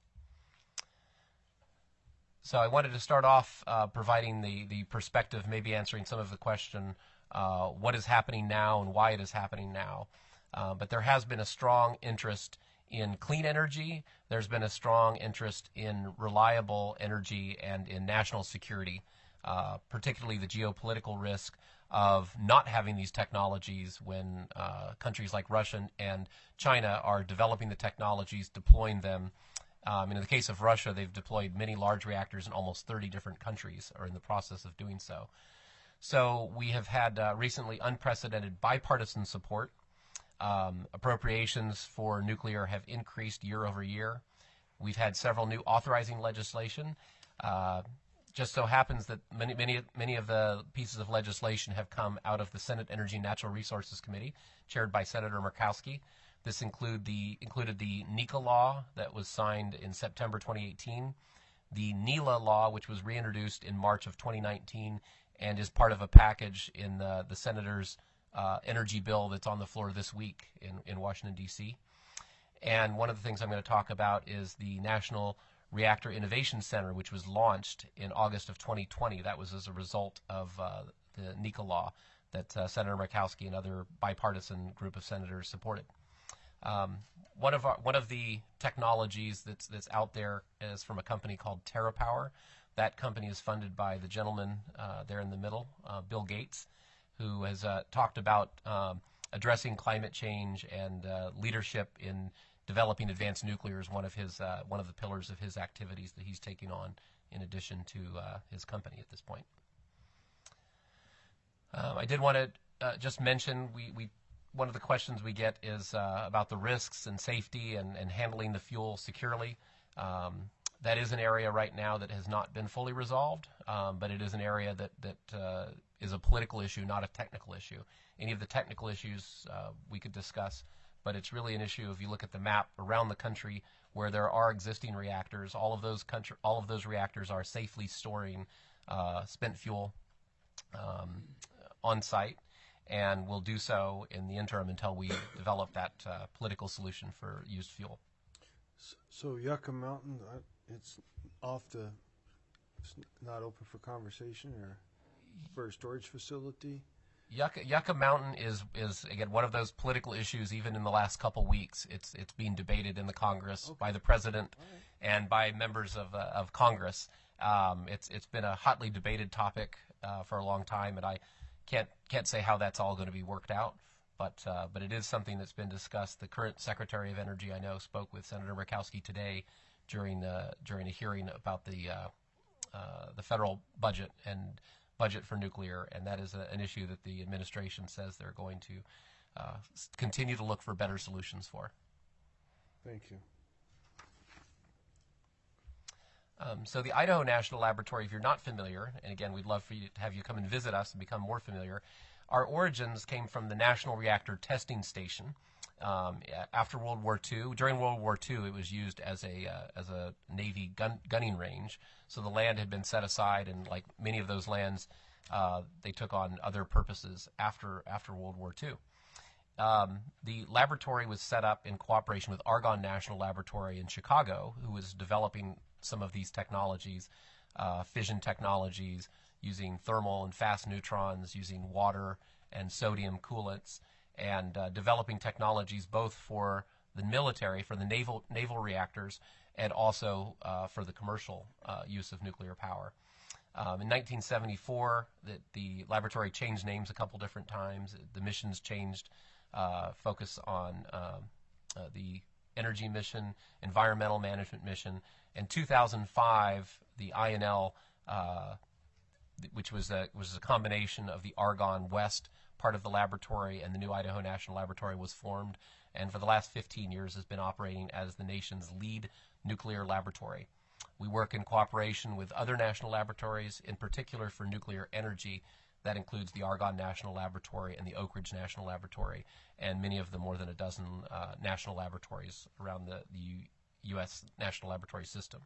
So I wanted to start off uh, providing the, the perspective, maybe answering some of the question, uh, what is happening now and why it is happening now. Uh, but there has been a strong interest in clean energy. There's been a strong interest in reliable energy and in national security, uh, particularly the geopolitical risk of not having these technologies when uh, countries like Russia and China are developing the technologies, deploying them. Um, and in the case of Russia, they've deployed many large reactors in almost thirty different countries, or in the process of doing so. So we have had uh, recently unprecedented bipartisan support. Um, appropriations for nuclear have increased year over year. We've had several new authorizing legislation. Uh, just so happens that many, many, many of the pieces of legislation have come out of the Senate Energy and Natural Resources Committee, chaired by Senator Murkowski. This include the, included the NECA law that was signed in September twenty eighteen, the NELA law, which was reintroduced in March of twenty nineteen and is part of a package in the, the Senator's uh, energy bill that's on the floor this week in, in Washington, D C. And one of the things I'm going to talk about is the National Reactor Innovation Center, which was launched in August of twenty twenty. That was as a result of uh, the NECA law that uh, Senator Murkowski and other bipartisan group of senators supported. Um, one of our, one of the technologies that's that's out there is from a company called TerraPower. That company is funded by the gentleman uh, there in the middle, uh, Bill Gates, who has uh, talked about um, addressing climate change and uh, leadership in developing advanced nuclear is one of his uh, one of the pillars of his activities that he's taking on in addition to uh, his company at this point. Uh, I did want to uh, just mention we we. One of the questions we get is uh, about the risks and safety and, and handling the fuel securely. Um, that is an area right now that has not been fully resolved, um, but it is an area that, that uh, is a political issue, not a technical issue. Any of the technical issues uh, we could discuss, but it's really an issue if you look at the map around the country where there are existing reactors. All of those country, all of those reactors are safely storing uh, spent fuel um, on site, and will do so in the interim until we develop that uh, political solution for used fuel. So Yucca Mountain, uh, it's off the, it's not open for conversation or for a storage facility? Yucca, Yucca Mountain is, is again one of those political issues. Even in the last couple weeks, it's it's being debated in the Congress Okay. by the president right. and by members of uh, of Congress. Um, it's it's been a hotly debated topic uh, for a long time, and I can't can't say how that's all going to be worked out. But uh, but it is something that's been discussed. The current Secretary of Energy, I know, spoke with Senator Murkowski today during uh, during a hearing about the uh, uh, the federal budget and budget for nuclear, and that is a, an issue that the administration says they're going to uh, s- continue to look for better solutions for. Thank you. Um, so the Idaho National Laboratory, if you're not familiar, and again, we'd love for you to have you come and visit us and become more familiar, our origins came from the National Reactor Testing Station. Um, a- after World War Two, during World War Two, it was used as a uh, as a Navy gun, gunning range. So the land had been set aside, and like many of those lands, uh, they took on other purposes after after World War Two. Um, the laboratory was set up in cooperation with Argonne National Laboratory in Chicago, who was developing some of these technologies, uh, fission technologies, using thermal and fast neutrons, using water and sodium coolants, and uh, developing technologies both for the military, for the naval naval reactors, and also uh, for the commercial uh, use of nuclear power. Um, in nineteen seventy-four, the, the laboratory changed names a couple different times. The missions changed, uh, focus on um, uh, the energy mission, environmental management mission. In two thousand five, the I N L, uh, which was a, was a combination of the Argonne West part of the laboratory and the new Idaho National Laboratory, was formed, and for the last fifteen years has been operating as the nation's lead nuclear laboratory. We work in cooperation with other national laboratories, in particular for nuclear energy. That includes the Argonne National Laboratory and the Oak Ridge National Laboratory, and many of the more than a dozen uh, national laboratories around the, the U- U.S. National Laboratory System.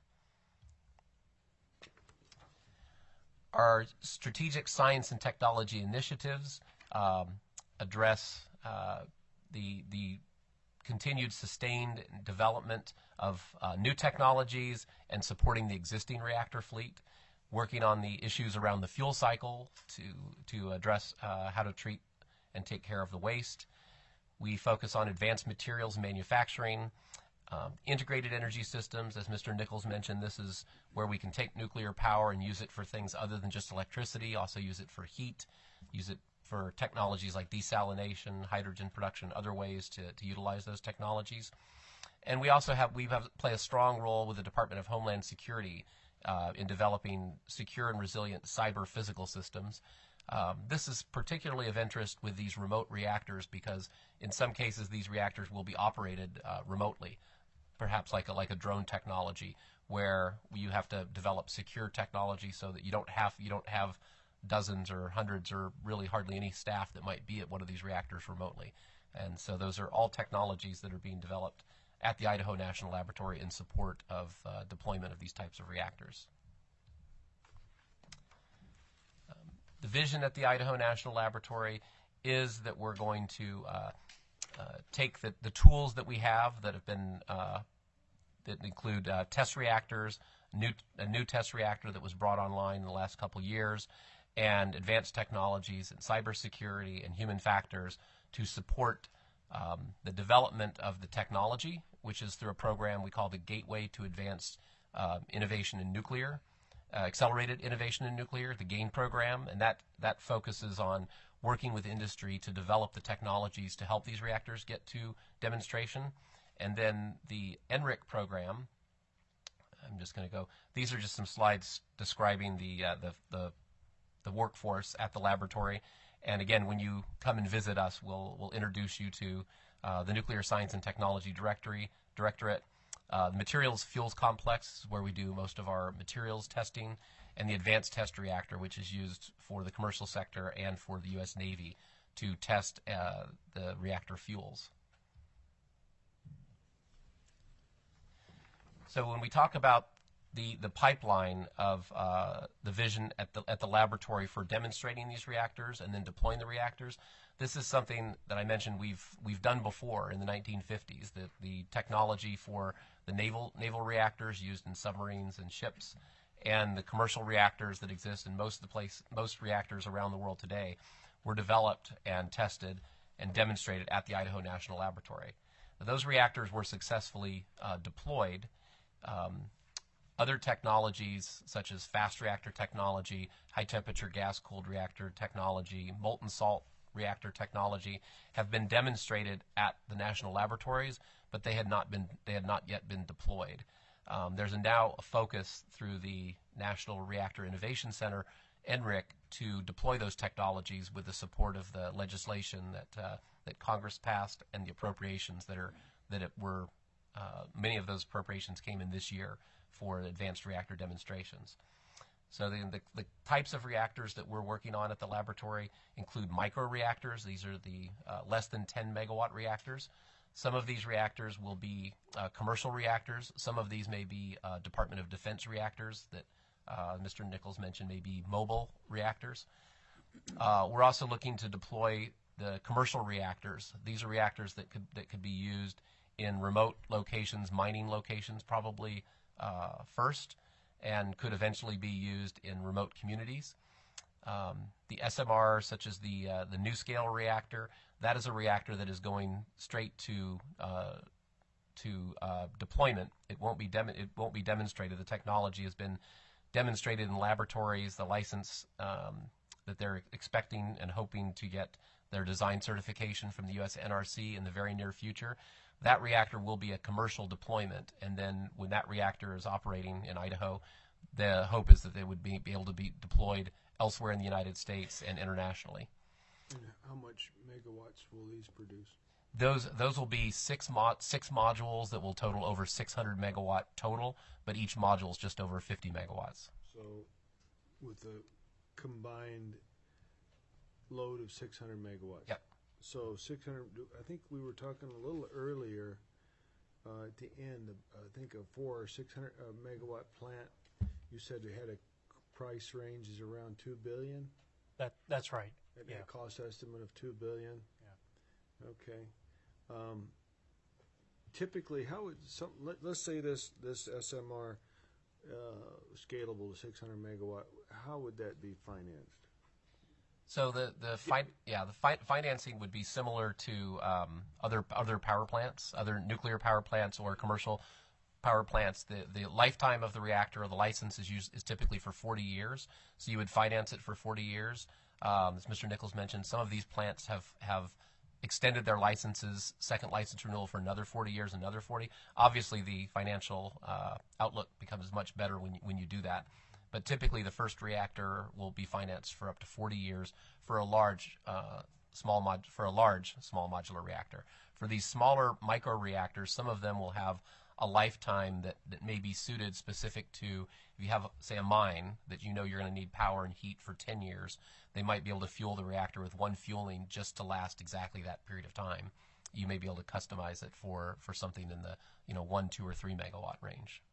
Our strategic science and technology initiatives um, address uh, the the continued sustained development of uh, new technologies and supporting the existing reactor fleet, working on the issues around the fuel cycle to to address uh, how to treat and take care of the waste. We focus on advanced materials manufacturing, um, integrated energy systems. As Mister Nichols mentioned, this is where we can take nuclear power and use it for things other than just electricity, also use it for heat, use it for technologies like desalination, hydrogen production, other ways to, to utilize those technologies. And we also have, we have play a strong role with the Department of Homeland Security uh, in developing secure and resilient cyber physical systems. Um, this is particularly of interest with these remote reactors because in some cases these reactors will be operated uh, remotely, perhaps like a, like a drone technology where you have to develop secure technology so that you don't have you don't have dozens or hundreds or really hardly any staff that might be at one of these reactors remotely. And so those are all technologies that are being developed at the Idaho National Laboratory in support of uh, deployment of these types of reactors. Um, the vision at the Idaho National Laboratory is that we're going to uh, uh, take the, the tools that we have that have been uh, that include uh, test reactors, new, a new test reactor that was brought online in the last couple years, and advanced technologies and cybersecurity and human factors to support um, the development of the technology, which is through a program we call the Gateway to Advanced uh, Innovation in Nuclear, uh, Accelerated Innovation in Nuclear, the GAIN program, and that, that focuses on working with industry to develop the technologies to help these reactors get to demonstration. And then the N R I C program, I'm just going to go, these are just some slides describing the, uh, the, the the workforce at the laboratory. And again, when you come and visit us, we'll we'll introduce you to uh, the Nuclear Science and Technology Directory, Directorate, uh, the Materials Fuels Complex, is where we do most of our materials testing, and the Advanced Test Reactor, which is used for the commercial sector and for the U S Navy to test uh, the reactor fuels. So when we talk about the, the pipeline of uh, the vision at the, at the laboratory for demonstrating these reactors and then deploying the reactors, this is something that I mentioned we've we've done before in the nineteen fifties. The, the technology for the naval naval reactors used in submarines and ships, and the commercial reactors that exist in most of the place most reactors around the world today, were developed and tested and demonstrated at the Idaho National Laboratory. Now, those reactors were successfully uh, deployed. Um, Other technologies, such as fast reactor technology, high-temperature gas-cooled reactor technology, molten salt reactor technology, have been demonstrated at the national laboratories, but they had not been they had not yet been deployed. Um, there's a now a focus through the National Reactor Innovation Center, N R I C, to deploy those technologies with the support of the legislation that uh, that Congress passed and the appropriations that are that it were. Uh, many of those appropriations came in this year for advanced reactor demonstrations. So the, the, the types of reactors that we're working on at the laboratory include microreactors. These are the uh, less than ten megawatt reactors. Some of these reactors will be uh, commercial reactors. Some of these may be uh, Department of Defense reactors that uh, Mister Nichols mentioned may be mobile reactors. Uh, we're also looking to deploy the commercial reactors. These are reactors that could, that could be used in remote locations, mining locations probably uh, first, and could eventually be used in remote communities. Um, the S M R, such as the uh, the NuScale reactor, that is a reactor that is going straight to uh, to uh, deployment. It won't be dem- it won't be demonstrated. The technology has been demonstrated in laboratories. The license um, that they're expecting and hoping to get their design certification from the U S N R C in the very near future. That reactor will be a commercial deployment, and then when that reactor is operating in Idaho, the hope is that they would be, be able to be deployed elsewhere in the United States and internationally. And how much megawatts will these produce? Those those will be six mod, six modules that will total over six hundred megawatt total, but each module is just over fifty megawatts. So with a combined load of six hundred megawatts. Yep. So six hundred, I think we were talking a little earlier uh, at the end, of, I think a four or six hundred uh, megawatt plant, you said it had a price range is around two billion? That that's right. It Yeah. had a cost estimate of two billion? Yeah. Okay. Um, typically, how would some, let, let's say this, this S M R uh, scalable to six hundred megawatt, how would that be financed? So the the fi- yeah the fi- financing would be similar to um, other other power plants, other nuclear power plants or commercial power plants. The the lifetime of the reactor or the license is used, is typically for forty years. So you would finance it for forty years. Um, as Mister Nichols mentioned, some of these plants have have extended their licenses, second license renewal for another forty years, another forty. Obviously, the financial uh, outlook becomes much better when you, when you do that. But typically, the first reactor will be financed for up to forty years for a large, uh, small mod for a large small modular reactor. For these smaller micro reactors, some of them will have a lifetime that, that may be suited specific to, if you have, say, a mine that you know you're going to need power and heat for ten years, they might be able to fuel the reactor with one fueling just to last exactly that period of time. You may be able to customize it for, for something in the you know one, two, or three megawatt range.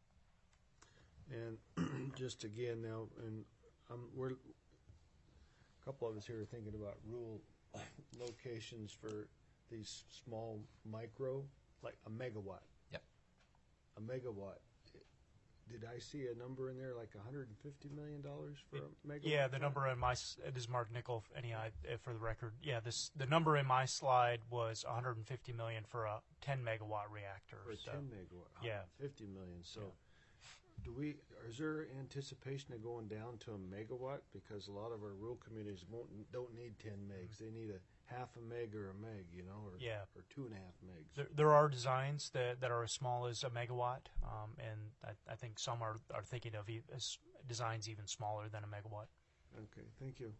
And just again now, and um, we're a couple of us here are thinking about rural locations for these small micro, like a megawatt. Yep. A megawatt. Did I see a number in there like one hundred fifty million dollars for a megawatt? Yeah, the plant? number in my s- it is Mark Nickel, N E I, uh, for the record. Yeah, this the number in my slide was one hundred fifty million for a ten megawatt reactor. For a so- ten megawatt. Yeah. Fifty million. So, Yeah. do we? Is there anticipation of going down to a megawatt? Because a lot of our rural communities won't don't need ten megs. They need a half a meg or a meg, you know, or Yeah. or two and a half megs. There, there are designs that, that are as small as a megawatt, um, and I, I think some are, are thinking of e- as designs even smaller than a megawatt. Okay, thank you.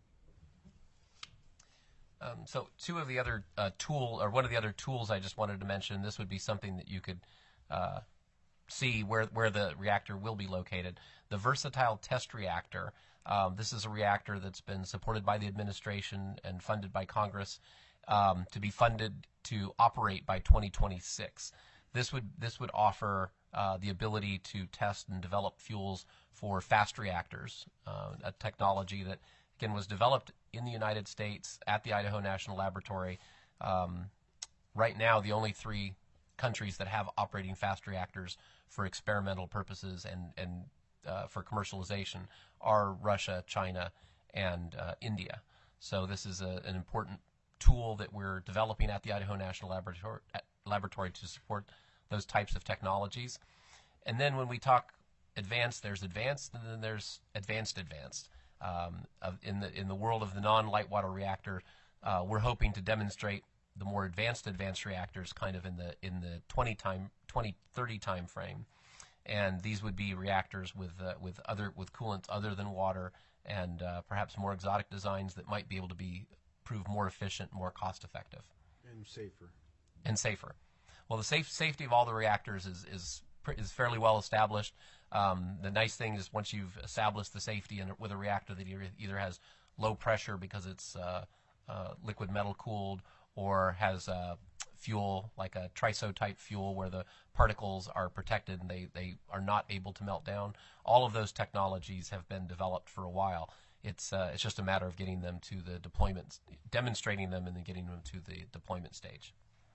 Um, so two of the other uh, tool, or one of the other tools I just wanted to mention, this would be something that you could uh, see where, where the reactor will be located. The Versatile Test Reactor, um, this is a reactor that's been supported by the administration and funded by Congress um, to be funded to operate by twenty twenty-six. This would, this would offer uh, the ability to test and develop fuels for fast reactors, uh, a technology that, again, was developed in the United States at the Idaho National Laboratory. Um, right now, the only three countries that have operating fast reactors for experimental purposes and, and uh, for commercialization are Russia, China, and uh, India. So this is a, an important tool that we're developing at the Idaho National Laboratory, Laboratory to support those types of technologies. And then when we talk advanced, there's advanced, and then there's advanced advanced. Um, of, in the in the world of the non-light water reactor, uh, we're hoping to demonstrate the more advanced advanced reactors kind of in the in the twenty time twenty thirty time frame, and these would be reactors with uh, with other with coolants other than water, and uh, perhaps more exotic designs that might be able to be prove more efficient, more cost effective, And safer. and safer. Well, the safe safety of all the reactors is is is fairly well established. Um, the nice thing is once you've established the safety in, with a reactor that either, either has low pressure because it's uh, uh, liquid metal cooled, or has uh, fuel like a triso type fuel where the particles are protected and they, they are not able to melt down. All of those technologies have been developed for a while. It's uh, it's just a matter of getting them to the deployment, demonstrating them, and then getting them to the deployment stage.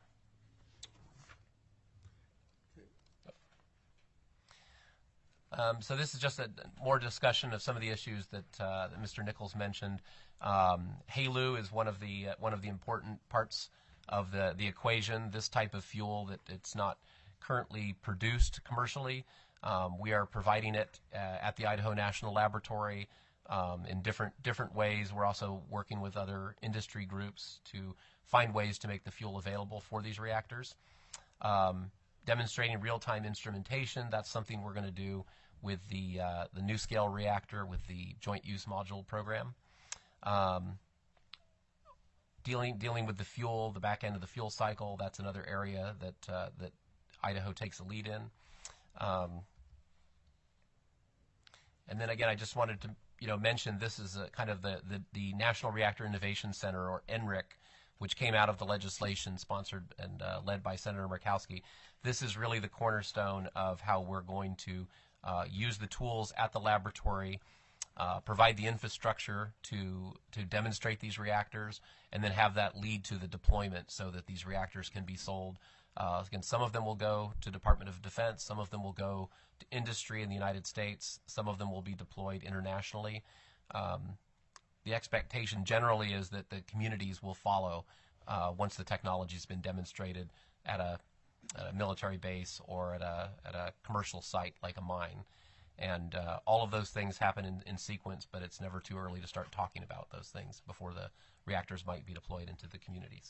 Um, so this is just a more discussion of some of the issues that, uh, that Mister Nichols mentioned. Um, HALEU is one of the uh, one of the important parts of the the equation. This type of fuel that it's not currently produced commercially. Um, we are providing it uh, at the Idaho National Laboratory um, in different different ways. We're also working with other industry groups to find ways to make the fuel available for these reactors. Um, demonstrating real-time instrumentation, that's something we're going to do with the uh, the NuScale reactor with the Joint Use Module program. Um, dealing dealing with the fuel, the back end of the fuel cycle, that's another area that uh, that Idaho takes a lead in. Um, and then again, I just wanted to you know mention this is a kind of the, the, the National Reactor Innovation Center, or N R I C, which came out of the legislation sponsored and uh, led by Senator Murkowski. This is really the cornerstone of how we're going to uh, use the tools at the laboratory, uh, provide the infrastructure to to demonstrate these reactors, and then have that lead to the deployment so that these reactors can be sold. Uh, again, some of them will go to Department of Defense, some of them will go to industry in the United States, some of them will be deployed internationally. Um, The expectation generally is that the communities will follow uh, once the technology has been demonstrated at a, at a military base or at a, at a commercial site like a mine. And uh, all of those things happen in, in sequence, but it's never too early to start talking about those things before the reactors might be deployed into the communities.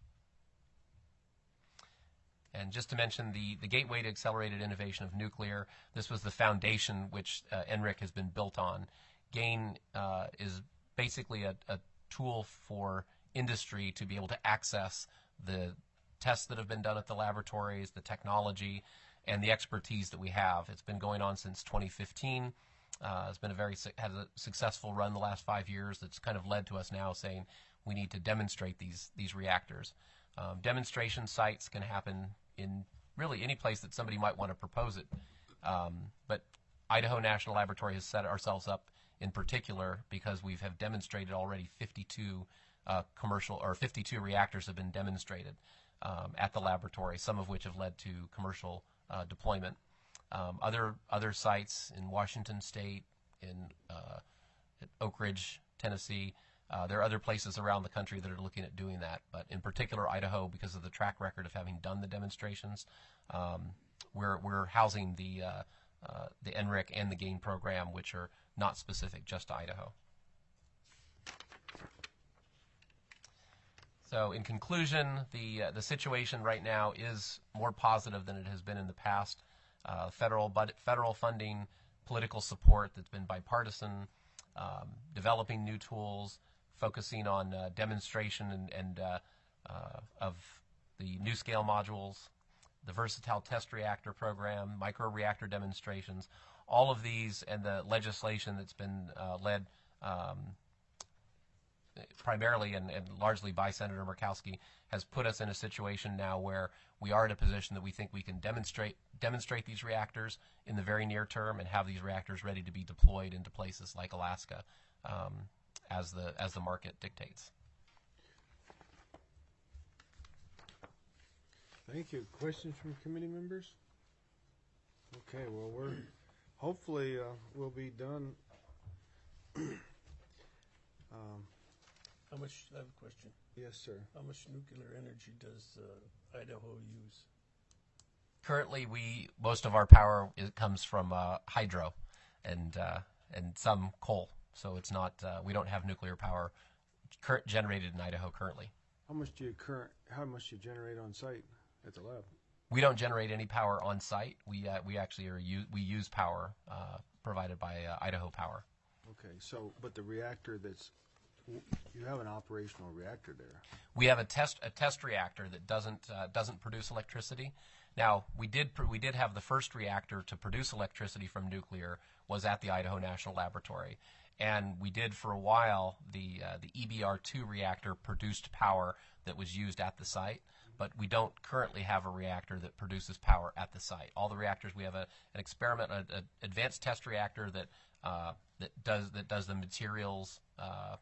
And just to mention the, the Gateway to Accelerated Innovation of Nuclear, this was the foundation which uh, N R I C has been built on. GAIN uh, is basically a, a tool for industry to be able to access the tests that have been done at the laboratories, the technology, and the expertise that we have. It's been going on since twenty fifteen. Uh, it's been a very had a successful run the last five years. That's kind of led to us now saying we need to demonstrate these these reactors. Um, demonstration sites can happen in really any place that somebody might want to propose it. Um, but Idaho National Laboratory has set ourselves up in particular because we have demonstrated already fifty-two uh, commercial or fifty-two reactors have been demonstrated um, at the laboratory, some of which have led to commercial uh, deployment. Um, other other sites in Washington State, in uh, at Oak Ridge, Tennessee, uh, there are other places around the country that are looking at doing that. But in particular, Idaho, because of the track record of having done the demonstrations, um, we're we're housing the uh, uh, the N R I C and the GAIN program, which are not specific just to Idaho. So in conclusion, the uh, the situation right now is more positive than it has been in the past. Uh, federal budget, federal funding, political support that's been bipartisan, um, developing new tools, focusing on uh, demonstration and, and uh, uh, of the NuScale modules, the Versatile Test Reactor Program, microreactor demonstrations, all of these and the legislation that's been uh, led um, primarily and, and largely by Senator Murkowski has put us in a situation now where we are in a position that we think we can demonstrate demonstrate these reactors in the very near term and have these reactors ready to be deployed into places like Alaska um, as the as the market dictates. Thank you. Questions from committee members? Okay, well, we're hopefully uh, we'll be done. um, How much, I have a question. yes, sir. How much nuclear energy does uh, Idaho use? Currently, we most of our power is, comes from uh, hydro and uh, and some coal. So it's not uh, we don't have nuclear power current generated in Idaho currently. How much do you current? How much do you generate on site at the lab? We don't generate any power on site. We uh, we actually are u- we use power uh, provided by uh, Idaho Power. Okay, so but the reactor that's you have an operational reactor there. We have a test a test reactor that doesn't uh, doesn't produce electricity. Now we did pr- we did have the first reactor to produce electricity from nuclear was at the Idaho National Laboratory, and we did for a while the uh, the E B R two reactor produced power that was used at the site. But we don't currently have a reactor that produces power at the site. All the reactors we have a, an experiment, an advanced test reactor that uh, that does that does the materials. Uh,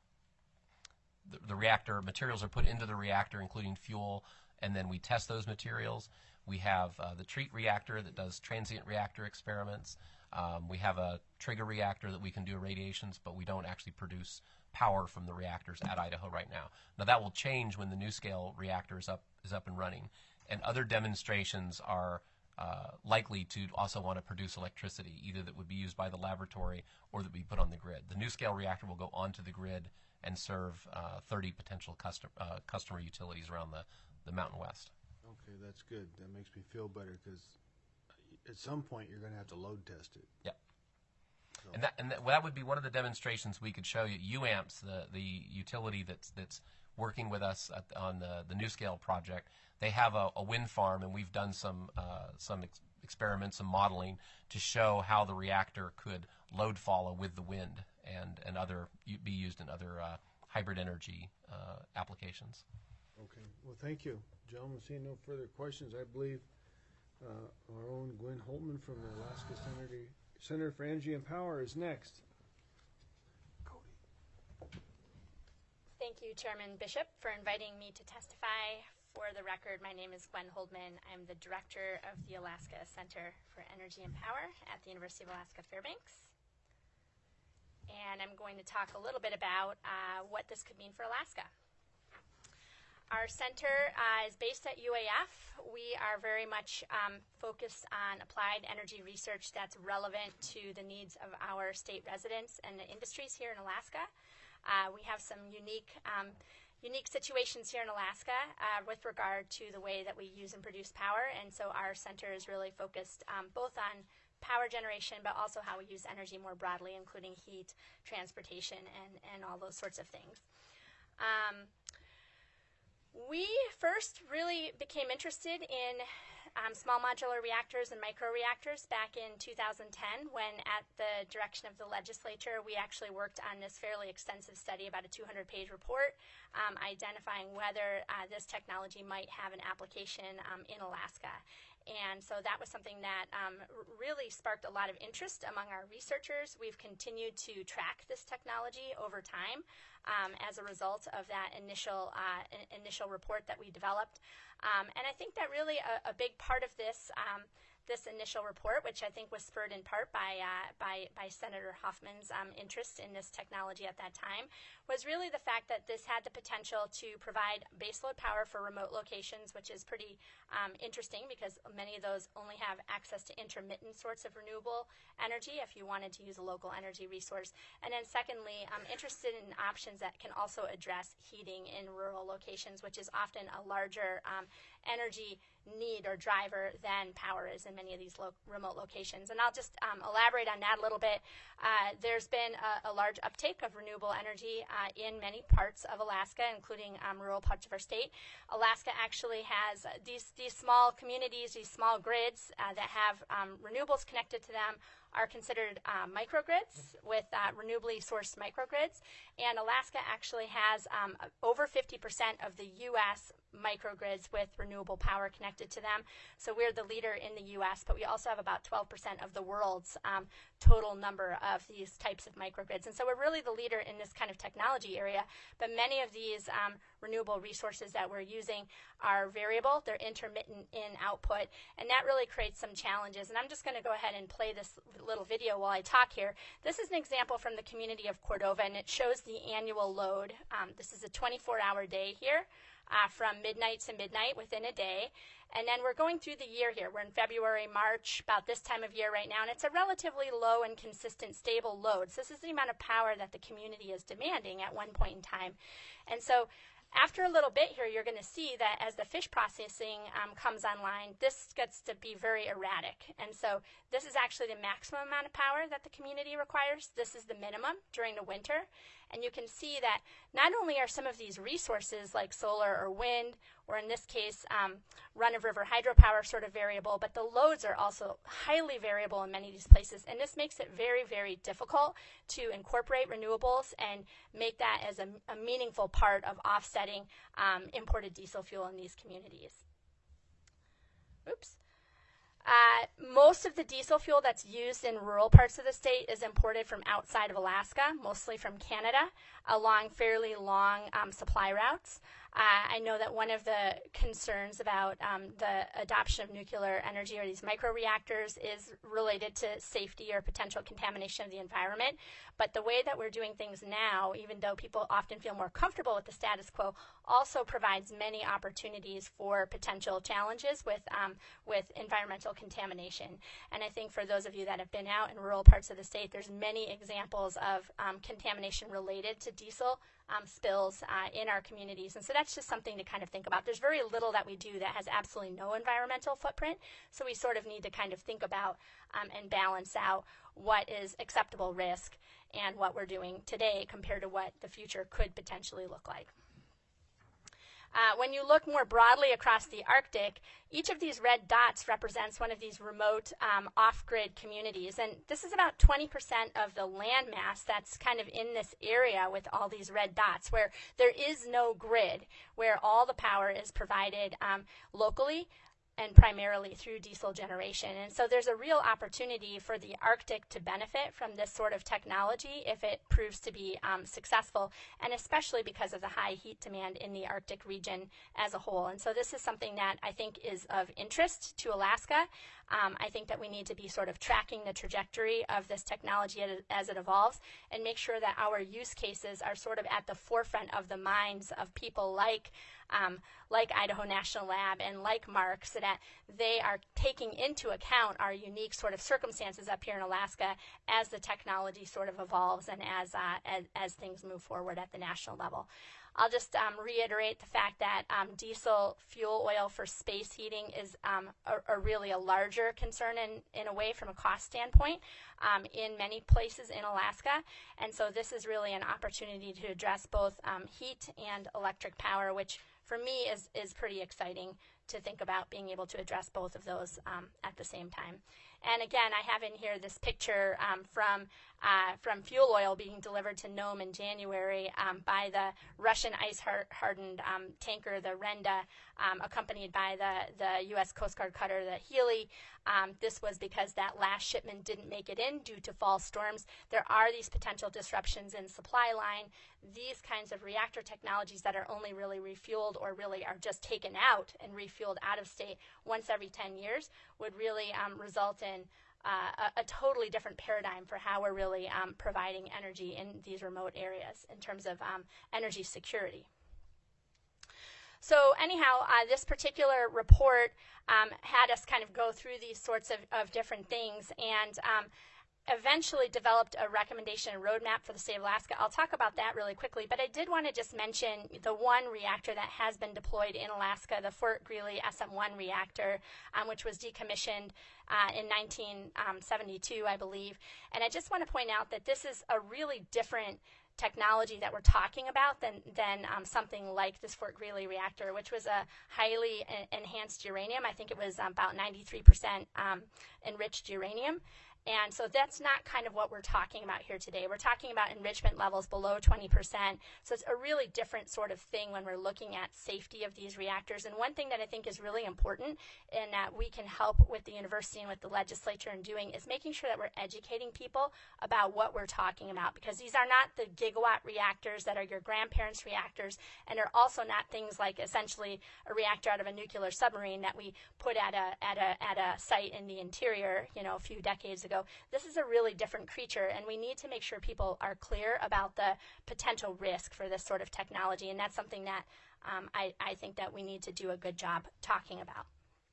the, the reactor materials are put into the reactor, including fuel, and then we test those materials. We have uh, the treat reactor that does transient reactor experiments. Um, we have a trigger reactor that we can do irradiations, but we don't actually produce power from the reactors at Idaho right now. Now that will change when the NuScale reactor is up is up and running, and other demonstrations are uh, likely to also want to produce electricity, either that would be used by the laboratory or that we put on the grid. The NuScale reactor will go onto the grid and serve uh, thirty potential custom, uh, customer utilities around the, the Mountain West. Okay, that's good. That makes me feel better because at some point you're going to have to load test it. Yep. And that, and that, well, that would be one of the demonstrations we could show you. U A M P S, the, the utility that's that's working with us at, on the, the NuScale project, they have a, a wind farm, and we've done some uh, some ex- experiments, some modeling to show how the reactor could load follow with the wind and, and other be used in other uh, hybrid energy uh, applications. Okay. Well, thank you, gentlemen. Seeing no further questions, I believe uh, our own Gwen Holtman from the Alaska Center, Center for Energy and Power is next. Cody. Thank you, Chairman Bishop, for inviting me to testify. For the record, my name is Gwen Holdman. I'm the director of the Alaska Center for Energy and Power at the University of Alaska Fairbanks. And I'm going to talk a little bit about uh, what this could mean for Alaska. Our center uh, is based at U A F. We are very much um, focused on applied energy research that's relevant to the needs of our state residents and the industries here in Alaska. Uh, we have some unique um, unique situations here in Alaska uh, with regard to the way that we use and produce power, and so our center is really focused um, both on power generation, but also how we use energy more broadly, including heat, transportation, and, and all those sorts of things. Um, We first really became interested in um, small modular reactors and microreactors back in two thousand ten when, at the direction of the legislature, we actually worked on this fairly extensive study, about a two hundred page report, um, identifying whether uh, this technology might have an application um, in Alaska. And so that was something that um, r- really sparked a lot of interest among our researchers. We've continued to track this technology over time um, as a result of that initial uh, in- initial report that we developed. Um, and I think that really a, a big part of this um, this initial report, which I think was spurred in part by uh, by, by Senator Hoffman's um, interest in this technology at that time, was really the fact that this had the potential to provide baseload power for remote locations, which is pretty um, interesting because many of those only have access to intermittent sorts of renewable energy if you wanted to use a local energy resource. And then secondly, I'm interested in options that can also address heating in rural locations, which is often a larger um, energy need or driver than power is in many of these lo- remote locations. And I'll just um, elaborate on that a little bit. Uh, there's been a, a large uptake of renewable energy uh, in many parts of Alaska, including um, rural parts of our state. Alaska actually has uh, these, these small communities, these small grids uh, that have um, renewables connected to them are considered uh, microgrids with uh, renewably sourced microgrids. And Alaska actually has um, over fifty percent of the U S microgrids with renewable power connected to them. So we're the leader in the U S, but we also have about twelve percent of the world's um, total number of these types of microgrids. And so we're really the leader in this kind of technology area. But many of these um, renewable resources that we're using are variable. They're intermittent in output. And that really creates some challenges. And I'm just going to go ahead and play this little video while I talk here. This is an example from the community of Cordova, and it shows the annual load. Um, this is a twenty-four hour day here. Uh, from midnight to midnight within a day. And then we're going through the year here. We're in February, March, about this time of year right now, and it's a relatively low and consistent, stable load. So this is the amount of power that the community is demanding at one point in time. And so after a little bit here, you're going to see that as the fish processing um, comes online, this gets to be very erratic. And so this is actually the maximum amount of power that the community requires. This is the minimum during the winter. And you can see that not only are some of these resources like solar or wind, or in this case, um, run-of-river hydropower sort of variable, but the loads are also highly variable in many of these places. And this makes it very, very difficult to incorporate renewables and make that as a, a meaningful part of offsetting um, imported diesel fuel in these communities. Oops. Uh, most of the diesel fuel that's used in rural parts of the state is imported from outside of Alaska, mostly from Canada, along fairly long um, supply routes. Uh, I know that one of the concerns about um, the adoption of nuclear energy or these microreactors is related to safety or potential contamination of the environment. But the way that we're doing things now, even though people often feel more comfortable with the status quo, also provides many opportunities for potential challenges with um, with environmental contamination. And I think for those of you that have been out in rural parts of the state, there's many examples of um, contamination related to diesel Um, spills uh, in our communities. And so that's just something to kind of think about. There's very little that we do that has absolutely no environmental footprint. So we sort of need to kind of think about um, and balance out what is acceptable risk and what we're doing today compared to what the future could potentially look like. Uh, when you look more broadly across the Arctic, each of these red dots represents one of these remote um, off-grid communities. And this is about twenty percent of the land mass that's kind of in this area with all these red dots, where there is no grid, where all the power is provided um, locally and primarily through diesel generation. And so there's a real opportunity for the Arctic to benefit from this sort of technology if it proves to be um, successful, and especially because of the high heat demand in the Arctic region as a whole. And so this is something that I think is of interest to Alaska. Um, I think that we need to be sort of tracking the trajectory of this technology as, as it evolves and make sure that our use cases are sort of at the forefront of the minds of people like Um, like Idaho National Lab and like Mark, so that they are taking into account our unique sort of circumstances up here in Alaska as the technology sort of evolves and as, uh, as, as things move forward at the national level. I'll just um, reiterate the fact that um, diesel fuel oil for space heating is um, a, a really a larger concern in, in a way from a cost standpoint um, in many places in Alaska. And so this is really an opportunity to address both um, heat and electric power, which for me is, is pretty exciting to think about being able to address both of those um, at the same time. And again, I have in here this picture um, from uh, from fuel oil being delivered to Nome in January um, by the Russian ice-hardened um, tanker, the Renda, um, accompanied by the, the U S Coast Guard cutter, the Healy. Um, this was because that last shipment didn't make it in due to fall storms. There are these potential disruptions in supply line. These kinds of reactor technologies that are only really refueled or really are just taken out and refueled out of state once every ten years would really um, result in uh, a, a totally different paradigm for how we're really um, providing energy in these remote areas in terms of um, energy security. So anyhow, uh, this particular report um, had us kind of go through these sorts of, of different things, and um, eventually developed a recommendation and roadmap for the state of Alaska. I'll talk about that really quickly, but I did want to just mention the one reactor that has been deployed in Alaska, the Fort Greely S M one reactor, um, which was decommissioned uh, in nineteen seventy-two, I believe. And I just want to point out that this is a really different technology that we're talking about than, than um, something like this Fort Greely reactor, which was a highly en- enhanced uranium. I think it was um, about ninety-three percent um, enriched uranium. And so that's not kind of what we're talking about here today. We're talking about enrichment levels below twenty percent. So it's a really different sort of thing when we're looking at safety of these reactors. And one thing that I think is really important and that we can help with the university and with the legislature in doing is making sure that we're educating people about what we're talking about, because these are not the gigawatt reactors that are your grandparents' reactors, and are also not things like essentially a reactor out of a nuclear submarine that we put at a at a at a site in the interior, you know, a few decades ago. This is a really different creature, and we need to make sure people are clear about the potential risk for this sort of technology, and that's something that um, I, I think that we need to do a good job talking about.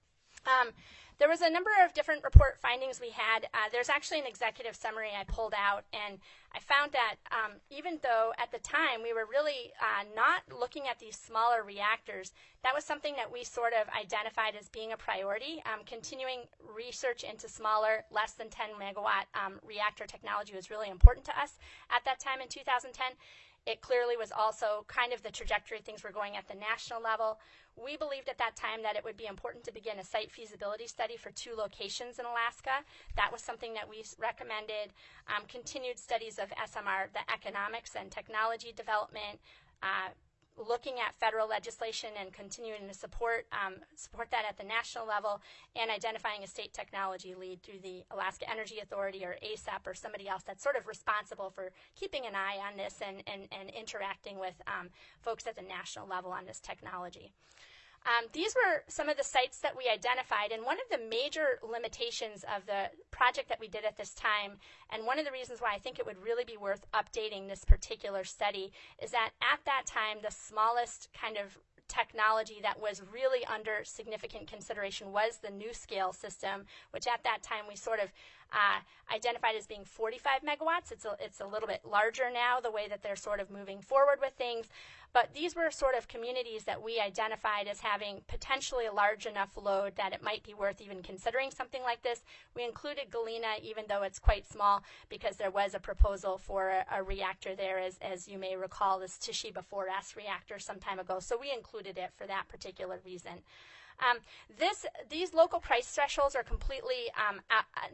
Um, there was a number of different report findings we had. Uh, there's actually an executive summary I pulled out, and I found that um, even though at the time we were really uh, not looking at these smaller reactors, that was something that we sort of identified as being a priority. Um, continuing research into smaller, less than ten megawatt um, reactor technology was really important to us at that time in two thousand ten. It clearly was also kind of the trajectory things were going at the national level. We believed at that time that it would be important to begin a site feasibility study for two locations in Alaska. That was something that we recommended. Um, continued studies of S M R, the economics and technology development, uh, looking at federal legislation and continuing to support um, support that at the national level, and identifying a state technology lead through the Alaska Energy Authority or A S A P or somebody else that's sort of responsible for keeping an eye on this and, and, and interacting with um, folks at the national level on this technology. Um, these were some of the sites that we identified, and one of the major limitations of the project that we did at this time, and one of the reasons why I think it would really be worth updating this particular study, is that at that time the smallest kind of technology that was really under significant consideration was the NuScale system, which at that time we sort of uh, identified as being forty-five megawatts. It's a, it's a little bit larger now, the way that they're sort of moving forward with things. But these were sort of communities that we identified as having potentially a large enough load that it might be worth even considering something like this. We included Galena, even though it's quite small, because there was a proposal for a, a reactor there, as, as you may recall, this Toshiba four S reactor some time ago. So we included it for that particular reason. Um, this, these local price thresholds are completely um, uh,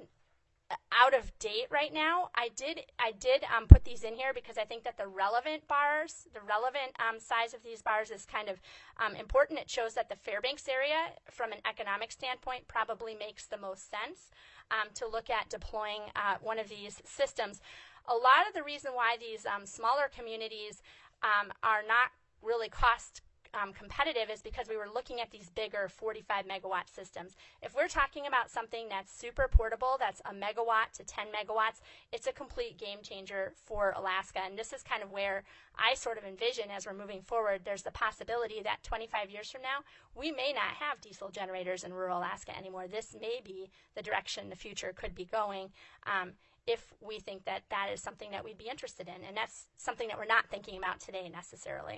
out of date right now. I did I did um, put these in here because I think that the relevant bars, the relevant um, size of these bars is kind of um, important. It shows that the Fairbanks area, from an economic standpoint, probably makes the most sense um, to look at deploying uh, one of these systems. A lot of the reason why these um, smaller communities um, are not really cost Um, competitive is because we were looking at these bigger forty-five megawatt systems. If we're talking about something that's super portable, that's a megawatt to ten megawatts, it's a complete game changer for Alaska. And this is kind of where I sort of envision, as we're moving forward, there's the possibility that twenty-five years from now, we may not have diesel generators in rural Alaska anymore. This may be the direction the future could be going. Um, if we think that that is something that we'd be interested in. And that's something that we're not thinking about today necessarily.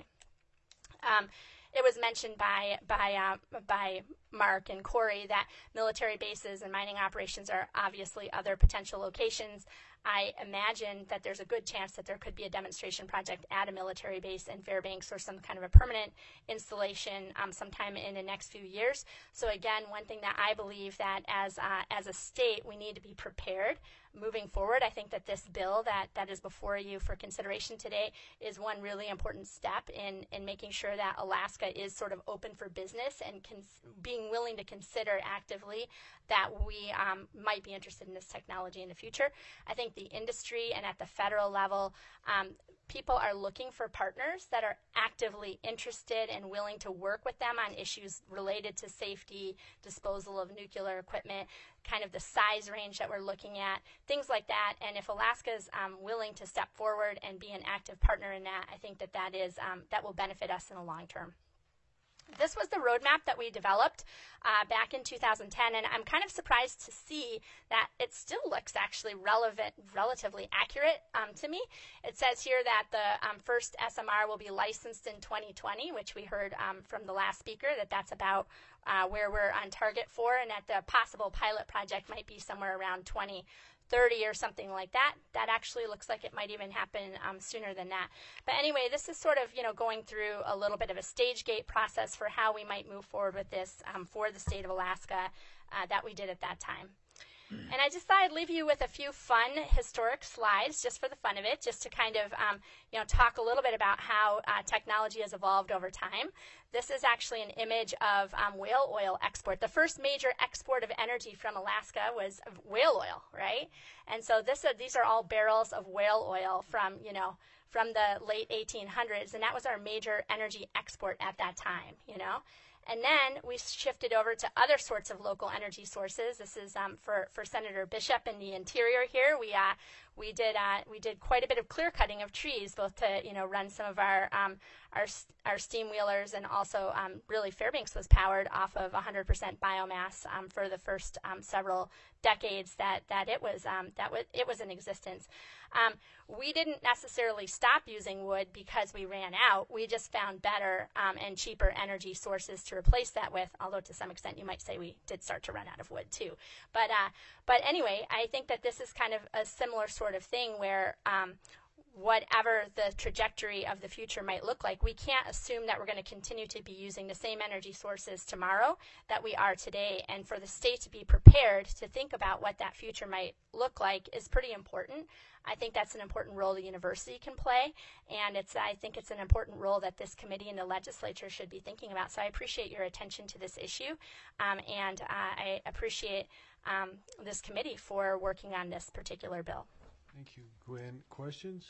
Um, it was mentioned by by uh, by Mark and Corey that military bases and mining operations are obviously other potential locations. I imagine that there's a good chance that there could be a demonstration project at a military base in Fairbanks or some kind of a permanent installation um, sometime in the next few years. So again, one thing that I believe that as uh, as a state we need to be prepared moving forward. I think that this bill that, that is before you for consideration today is one really important step in, in making sure that Alaska is sort of open for business and cons- being willing to consider actively that we um, might be interested in this technology in the future. I think the industry and at the federal level, um, people are looking for partners that are actively interested and willing to work with them on issues related to safety, disposal of nuclear equipment, kind of the size range that we're looking at, things like that. And if Alaska's um, willing to step forward and be an active partner in that, I think that that is um, that will benefit us in the long term. This was the roadmap that we developed uh, back in two thousand ten, and I'm kind of surprised to see that it still looks actually relevant, relatively accurate um, to me. It says here that the um, first S M R will be licensed in twenty twenty, which we heard um, from the last speaker that that's about uh, where we're on target for, and that the possible pilot project might be somewhere around twenty thirty or something like that. That actually looks like it might even happen um, sooner than that. But anyway, this is sort of, you know, going through a little bit of a stage gate process for how we might move forward with this um, for the state of Alaska uh, that we did at that time. And I just thought I'd leave you with a few fun historic slides just for the fun of it, just to kind of, um, you know, talk a little bit about how uh, technology has evolved over time. This is actually an image of um, whale oil export. The first major export of energy from Alaska was of whale oil, right? And so this, uh, these are all barrels of whale oil from, you know, from the late eighteen hundreds, and that was our major energy export at that time, you know. And then we shifted over to other sorts of local energy sources. This is um, for, for Senator Bishop in the interior here. We uh, we did uh, we did quite a bit of clear cutting of trees, both to you know run some of our um, our our steam wheelers, and also um, really Fairbanks was powered off of one hundred percent biomass um, for the first um, several decades that that it was um, that was it was in existence. Um, we didn't necessarily stop using wood because we ran out. We just found better um, and cheaper energy sources to replace that with, although to some extent you might say we did start to run out of wood too. But, uh, but anyway, I think that this is kind of a similar sort of thing where um, whatever the trajectory of the future might look like, we can't assume that we're going to continue to be using the same energy sources tomorrow that we are today. And for the state to be prepared to think about what that future might look like is pretty important. I think that's an important role the university can play, and it's I think it's an important role that this committee and the legislature should be thinking about. So I appreciate your attention to this issue, um, and uh, I appreciate um, this committee for working on this particular bill. Thank you, Gwen. Questions?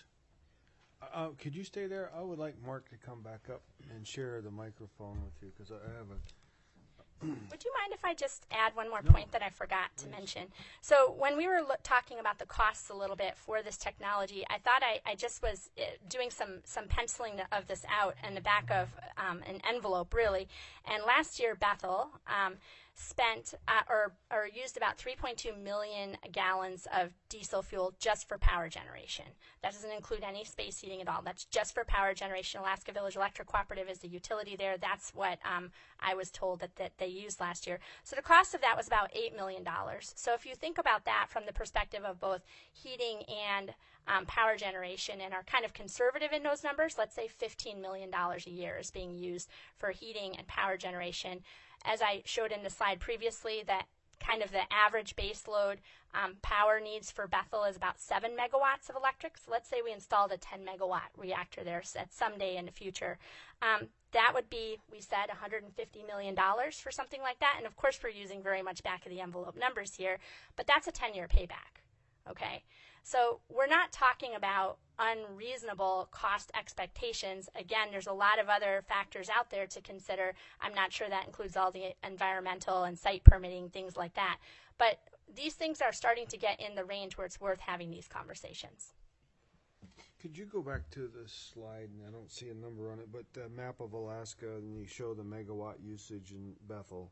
Uh, could you stay there? I would like Mark to come back up and share the microphone with you, because I have a Would you mind if I just add one more No. point that I forgot to mention? So when we were lo- talking about the costs a little bit for this technology, I thought I, I just was uh, doing some, some penciling of this out in the back of um, an envelope, really. And last year, Bethel um, spent uh, or, or used about three point two million gallons of diesel fuel just for power generation. That doesn't include any space heating at all. That's just for power generation. Alaska Village Electric Cooperative is the utility there. That's what um, I was told that, that they used last year. So the cost of that was about eight million dollars. So if you think about that from the perspective of both heating and um, power generation, and are kind of conservative in those numbers, let's say fifteen million dollars a year is being used for heating and power generation. As I showed in the slide previously, that kind of the average base load um, power needs for Bethel is about seven megawatts of electric. So let's say we installed a ten megawatt reactor there at some day in the future. Um, that would be, we said, one hundred fifty million dollars for something like that. And of course, we're using very much back of the envelope numbers here, but that's a ten-year payback, okay? So we're not talking about unreasonable cost expectations. Again, there's a lot of other factors out there to consider. I'm not sure that includes all the environmental and site permitting, things like that. But these things are starting to get in the range where it's worth having these conversations. Could you go back to the slide, and I don't see a number on it, but the map of Alaska, and you show the megawatt usage in Bethel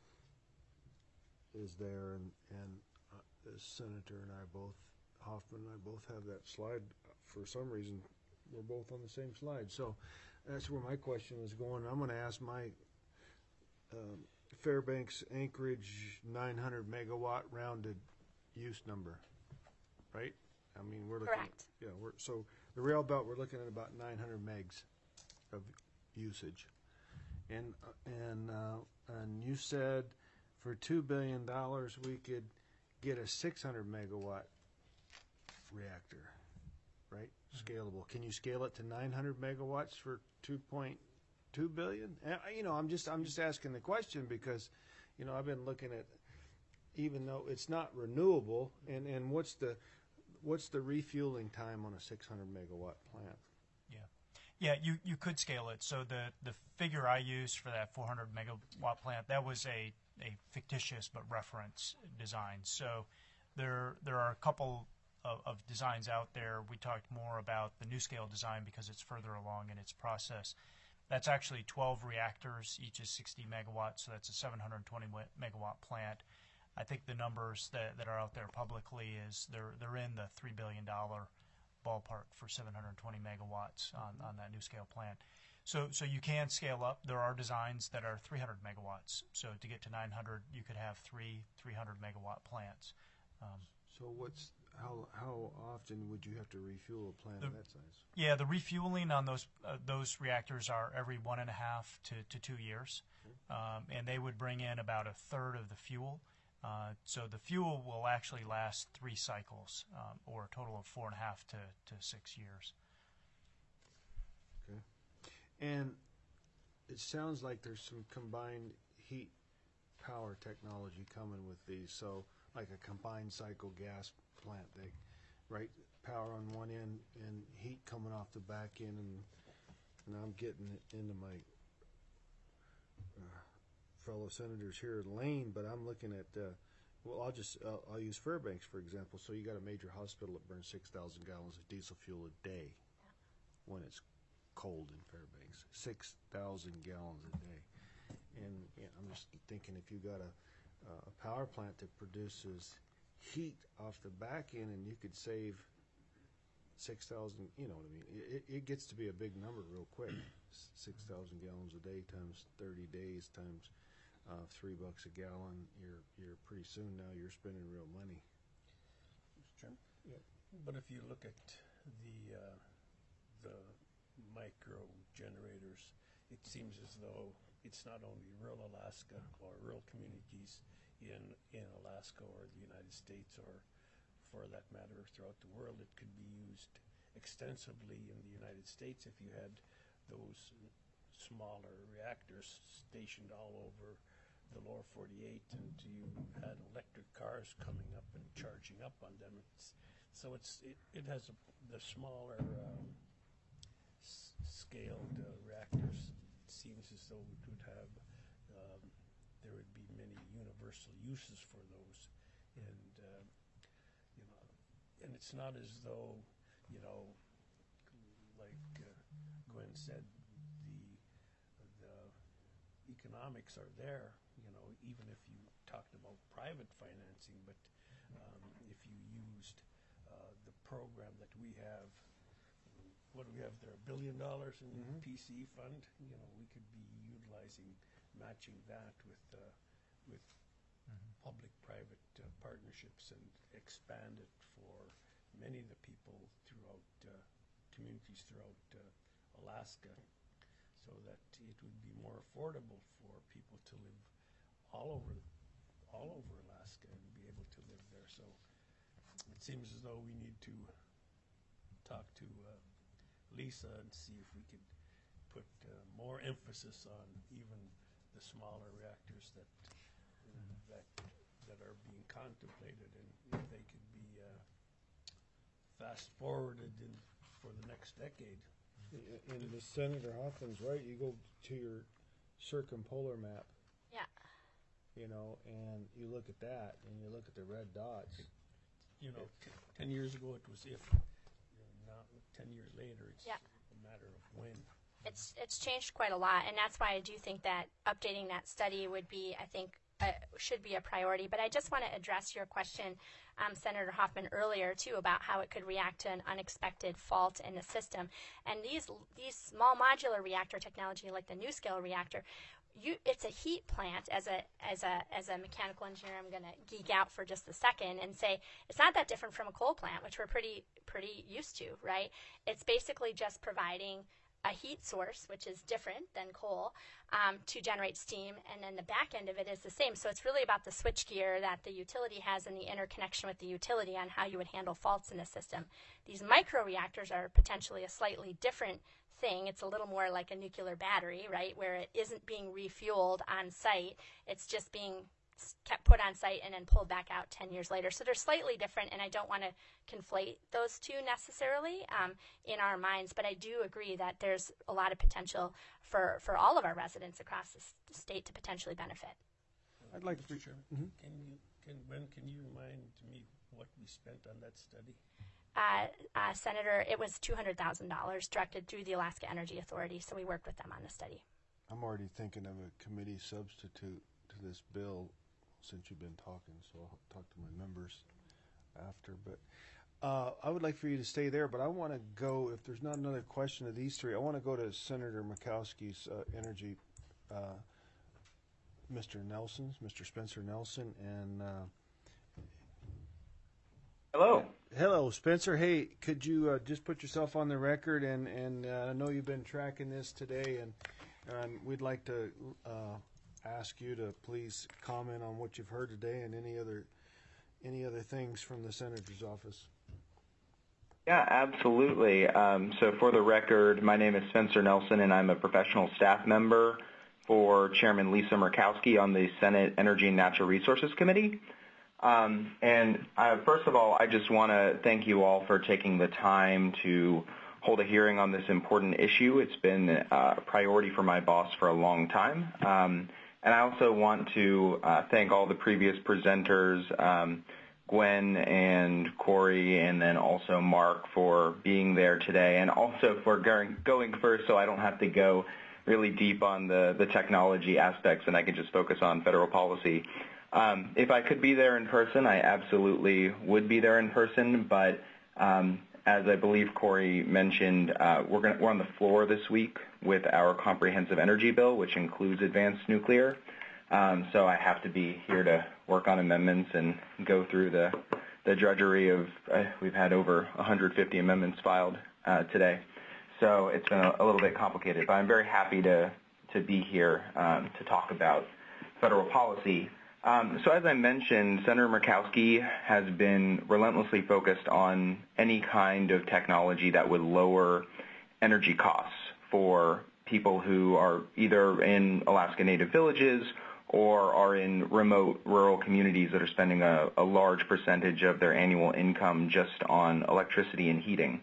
is there, and, and uh, the senator and I both, Hoffman and I both have that slide. For some reason, we're both on the same slide. So that's where my question is going. I'm going to ask my um, Fairbanks Anchorage nine hundred megawatt rounded use number, right? I mean, we're looking. Correct. At, yeah, we're so the rail belt. We're looking at about nine hundred megs of usage, and uh, and uh, and you said for two billion dollars we could get a six hundred megawatt reactor, right? Scalable. Can you scale it to nine hundred megawatts for two point two billion? And, you know, I'm just I'm just asking the question because, you know, I've been looking at, even though it's not renewable, and, and what's the what's the refueling time on a six hundred megawatt plant? Yeah, yeah, you, you could scale it. So the, the figure I used for that four hundred megawatt plant, that was a, a fictitious but reference design. So there there are a couple Of, of designs out there. We talked more about the NuScale design because it's further along in its process. That's actually twelve reactors, each is sixty megawatts, so that's a seven hundred twenty megawatt plant. I think the numbers that, that are out there publicly is they're they're in the three billion dollars ballpark for seven hundred twenty megawatts on, on that NuScale plant. So so you can scale up. There are designs that are three hundred megawatts. So to get to nine hundred, you could have three three hundred megawatt plants. Um, So what's how how often would you have to refuel a plant The- of that size? Yeah, the refueling on those uh, those reactors are every one and a half to, to two years, um, and they would bring in about a third of the fuel. Uh, so the fuel will actually last three cycles, um, or a total of four and a half to, to six years. Okay. And it sounds like there's some combined heat power technology coming with these. So like a combined cycle gas plant, they right power on one end and heat coming off the back end, and and I'm getting it into my uh, fellow senators here in Lane, but I'm looking at uh, well, I'll just uh, I'll use Fairbanks for example. So you got a major hospital that burns six thousand gallons of diesel fuel a day when it's cold in Fairbanks, six thousand gallons a day, and yeah, I'm just thinking if you got a uh, a power plant that produces heat off the back end, and you could save six thousand, you know what I mean? It, it gets to be a big number real quick. six thousand gallons a day times thirty days times uh, three bucks a gallon. You're you're pretty soon now you're spending real money. Mister Chairman? Yeah. But if you look at the uh, the micro generators, it seems as though it's not only rural Alaska or rural communities in in Alaska or the United States, or for that matter throughout the world. It could be used extensively in the United States if you had those smaller reactors stationed all over the lower forty-eight, and you had electric cars coming up and charging up on them. It's, so it's it, it has a, the smaller um, s- scaled uh, reactors. It seems as though it would have um, there would be many universal uses for those, and uh, you know, and it's not as though, you know, like uh, Gwen said, the the economics are there. You know, even if you talked about private financing, but um, if you used uh, the program that we have, what do we have there? A billion dollars in the P C E fund. You know, we could be utilizing, matching that with uh, with public-private uh, partnerships and expand it for many of the people throughout uh, communities throughout uh, Alaska, so that it would be more affordable for people to live all over all over Alaska and be able to live there. So it seems as though we need to talk to uh, Lisa and see if we could put uh, more emphasis on even the smaller reactors that uh, that that are being contemplated, and if they could be uh, fast forwarded in for the next decade. And the Senator Hoffman's right. You go to your circumpolar map, Yeah. you know, and you look at that, and you look at the red dots. You know, t- ten years ago it was if. Now, ten years later, it's Yeah. a matter of when. It's it's changed quite a lot, and that's why I do think that updating that study would be, I think, uh, should be a priority. But I just want to address your question, um, Senator Hoffman, earlier too, about how it could react to an unexpected fault in the system. And these these small modular reactor technology, like the NuScale reactor, you it's a heat plant. As a as a as a mechanical engineer, I'm going to geek out for just a second and say it's not that different from a coal plant, which we're pretty pretty used to, right? It's basically just providing a heat source, which is different than coal, um, to generate steam, and then the back end of it is the same. So it's really about the switchgear that the utility has and the interconnection with the utility on how you would handle faults in the system. These microreactors are potentially a slightly different thing. It's a little more like a nuclear battery, right, where it isn't being refueled on site. It's just being kept put on site and then pulled back out ten years later. So they're slightly different, and I don't want to conflate those two necessarily um, in our minds, but I do agree that there's a lot of potential for, for all of our residents across the s- state to potentially benefit. I'd like Mister to. Chairman, Mhm. can you can when can you remind me what we spent on that study? uh, uh, Senator, it was two hundred thousand dollars directed through the Alaska Energy Authority, so we worked with them on the study. I'm already thinking of a committee substitute to this bill since you've been talking, so I'll talk to my members after. But uh, I would like for you to stay there, but I want to go, if there's not another question of these three, I want to go to Senator Murkowski's uh, energy, uh, Mister Nelson's, Mister Spencer Nelson, and uh, Hello. hello, Spencer. Hey, could you uh, just put yourself on the record? And, and uh, I know you've been tracking this today, and, and we'd like to uh, ask you to please comment on what you've heard today and any other any other things from the Senator's office. Yeah, absolutely. Um, so for the record, my name is Spencer Nelson, and I'm a professional staff member for Chairman Lisa Murkowski on the Senate Energy and Natural Resources Committee. Um, and uh, first of all, I just want to thank you all for taking the time to hold a hearing on this important issue. It's been uh, a priority for my boss for a long time. Um, and I also want to uh, thank all the previous presenters, um, Gwen and Corey, and then also Mark for being there today, and also for going, going first so I don't have to go really deep on the, the technology aspects and I can just focus on federal policy. Um, if I could be there in person, I absolutely would be there in person, but um, as I believe Corey mentioned, uh, we're, gonna, we're on the floor this week with our comprehensive energy bill, which includes advanced nuclear. Um, so I have to be here to work on amendments and go through the, the drudgery of, uh, we've had over one hundred fifty amendments filed uh, today. So it's been a, a little bit complicated, but I'm very happy to, to be here um, to talk about federal policy. Um, so as I mentioned, Senator Murkowski has been relentlessly focused on any kind of technology that would lower energy costs for people who are either in Alaska Native villages or are in remote rural communities that are spending a, a large percentage of their annual income just on electricity and heating.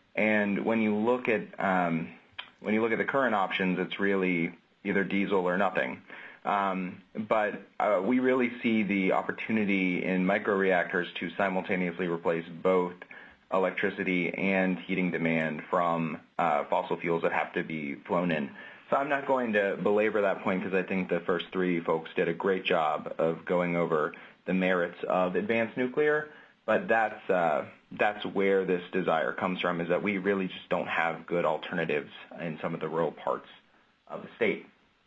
And when you look at um, when you look at the current options, it's really either diesel or nothing. Um, but uh, we really see the opportunity in microreactors to simultaneously replace both electricity and heating demand from uh, fossil fuels that have to be flown in. So I'm not going to belabor that point because I think the first three folks did a great job of going over the merits of advanced nuclear. But that's uh, that's where this desire comes from, is that we really just don't have good alternatives in some of the rural parts of the state.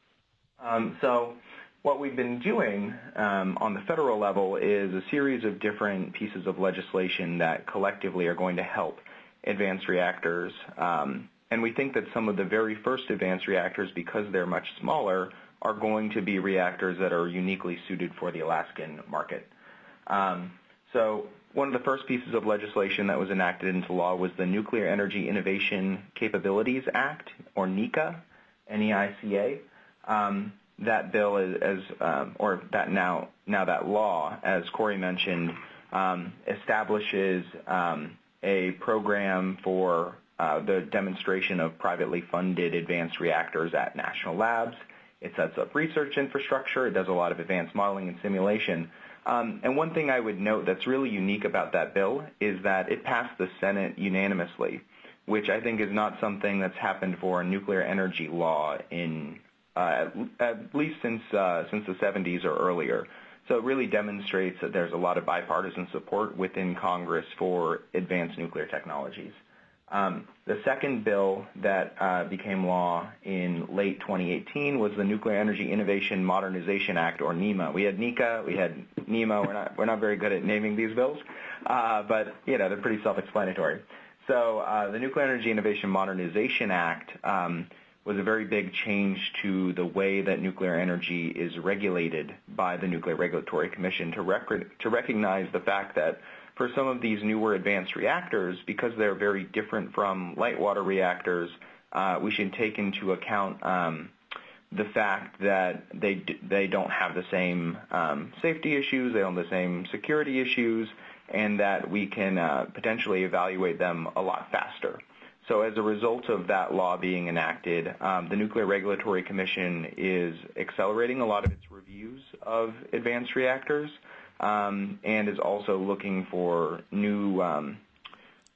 Um, so what we've been doing um, on the federal level is a series of different pieces of legislation that collectively are going to help advanced reactors. Um, and we think that some of the very first advanced reactors, because they're much smaller, are going to be reactors that are uniquely suited for the Alaskan market. Um, so one of the first pieces of legislation that was enacted into law was the Nuclear Energy Innovation Capabilities Act, or NEICA, N E I C A. Um, that bill is, as, um, or that now, now that law, as Corey mentioned, um, establishes um, a program for uh, the demonstration of privately funded advanced reactors at national labs. It sets up research infrastructure. It does a lot of advanced modeling and simulation. Um, and one thing I would note that's really unique about that bill is that it passed the Senate unanimously, which I think is not something that's happened for a nuclear energy law in Uh, at, at least since uh, since the seventies or earlier. So it really demonstrates that there's a lot of bipartisan support within Congress for advanced nuclear technologies. Um, the second bill that uh, became law in late twenty eighteen was the Nuclear Energy Innovation Modernization Act, or NEMA. We had NECA, we had NEMA. We're not we're not very good at naming these bills, uh, but you know they're pretty self-explanatory. So uh, the Nuclear Energy Innovation Modernization Act Um, was a very big change to the way that nuclear energy is regulated by the Nuclear Regulatory Commission to, rec- to recognize the fact that for some of these newer advanced reactors, because they're very different from light water reactors, uh, we should take into account um, the fact that they d- they don't have the same um, safety issues, they don't have the same security issues, and that we can uh, potentially evaluate them a lot faster. So as a result of that law being enacted, um, the Nuclear Regulatory Commission is accelerating a lot of its reviews of advanced reactors um, and is also looking for new um,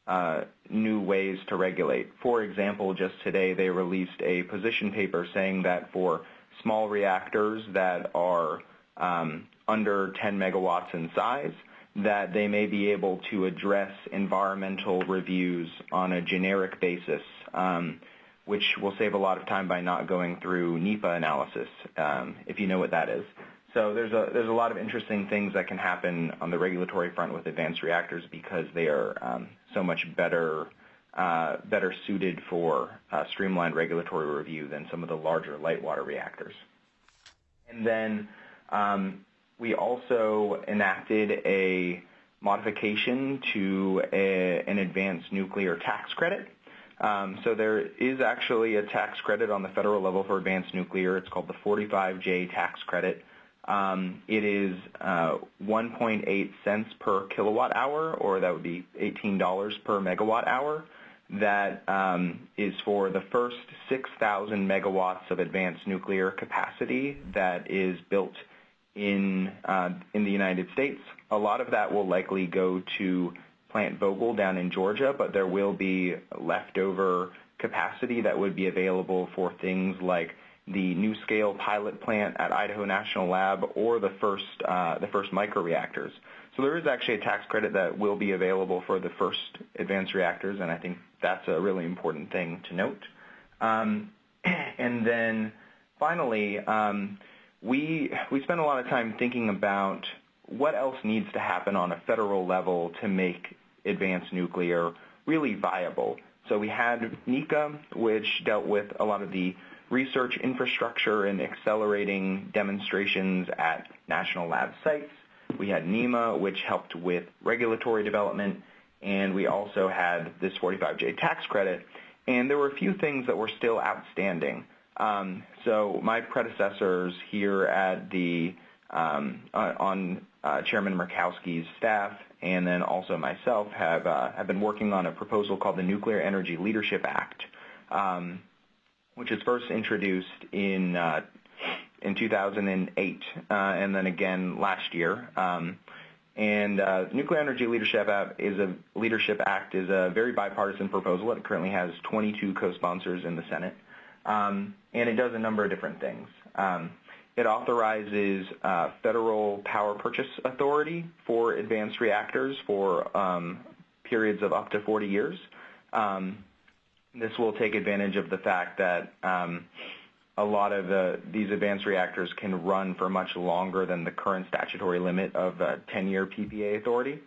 uh, new ways to regulate. For example, just today they released a position paper saying that for small reactors that are um, under ten megawatts in size, that they may be able to address environmental reviews on a generic basis, um, which will save a lot of time by not going through NEPA analysis, um, if you know what that is. So there's a there's a lot of interesting things that can happen on the regulatory front with advanced reactors because they are um, so much better uh, better suited for uh, streamlined regulatory review than some of the larger light water reactors. And then um, we also enacted a modification to a, an advanced nuclear tax credit. Um, so there is actually a tax credit on the federal level for advanced nuclear. It's called the forty-five J tax credit. Um, it is uh, one point eight cents per kilowatt hour, or that would be eighteen dollars per megawatt hour. That um, is for the first six thousand megawatts of advanced nuclear capacity that is built in uh, in the United States. A lot of that will likely go to Plant Vogtle down in Georgia, but there will be leftover capacity that would be available for things like the NuScale pilot plant at Idaho National Lab or the first uh, the first microreactors. So there is actually a tax credit that will be available for the first advanced reactors, and I think that's a really important thing to note. Um, and then finally, um, we we spent a lot of time thinking about what else needs to happen on a federal level to make advanced nuclear really viable. So we had NECA, which dealt with a lot of the research infrastructure and accelerating demonstrations at national lab sites. We had NEMA, which helped with regulatory development, and we also had this forty-five J tax credit. And there were a few things that were still outstanding. Um, so my predecessors here at the um, on uh, Chairman Murkowski's staff, and then also myself, have uh, have been working on a proposal called the Nuclear Energy Leadership Act, um, which was first introduced in uh, in two thousand eight, uh, and then again last year. Um, and uh, Nuclear Energy Leadership Act is a Leadership Act is a very bipartisan proposal. It currently has twenty-two co-sponsors in the Senate, um, and it does a number of different things. Um, it authorizes uh, federal power purchase authority for advanced reactors for um, periods of up to forty years. Um, This will take advantage of the fact that um, a lot of the, these advanced reactors can run for much longer than the current statutory limit of uh, ten-year P P A authority.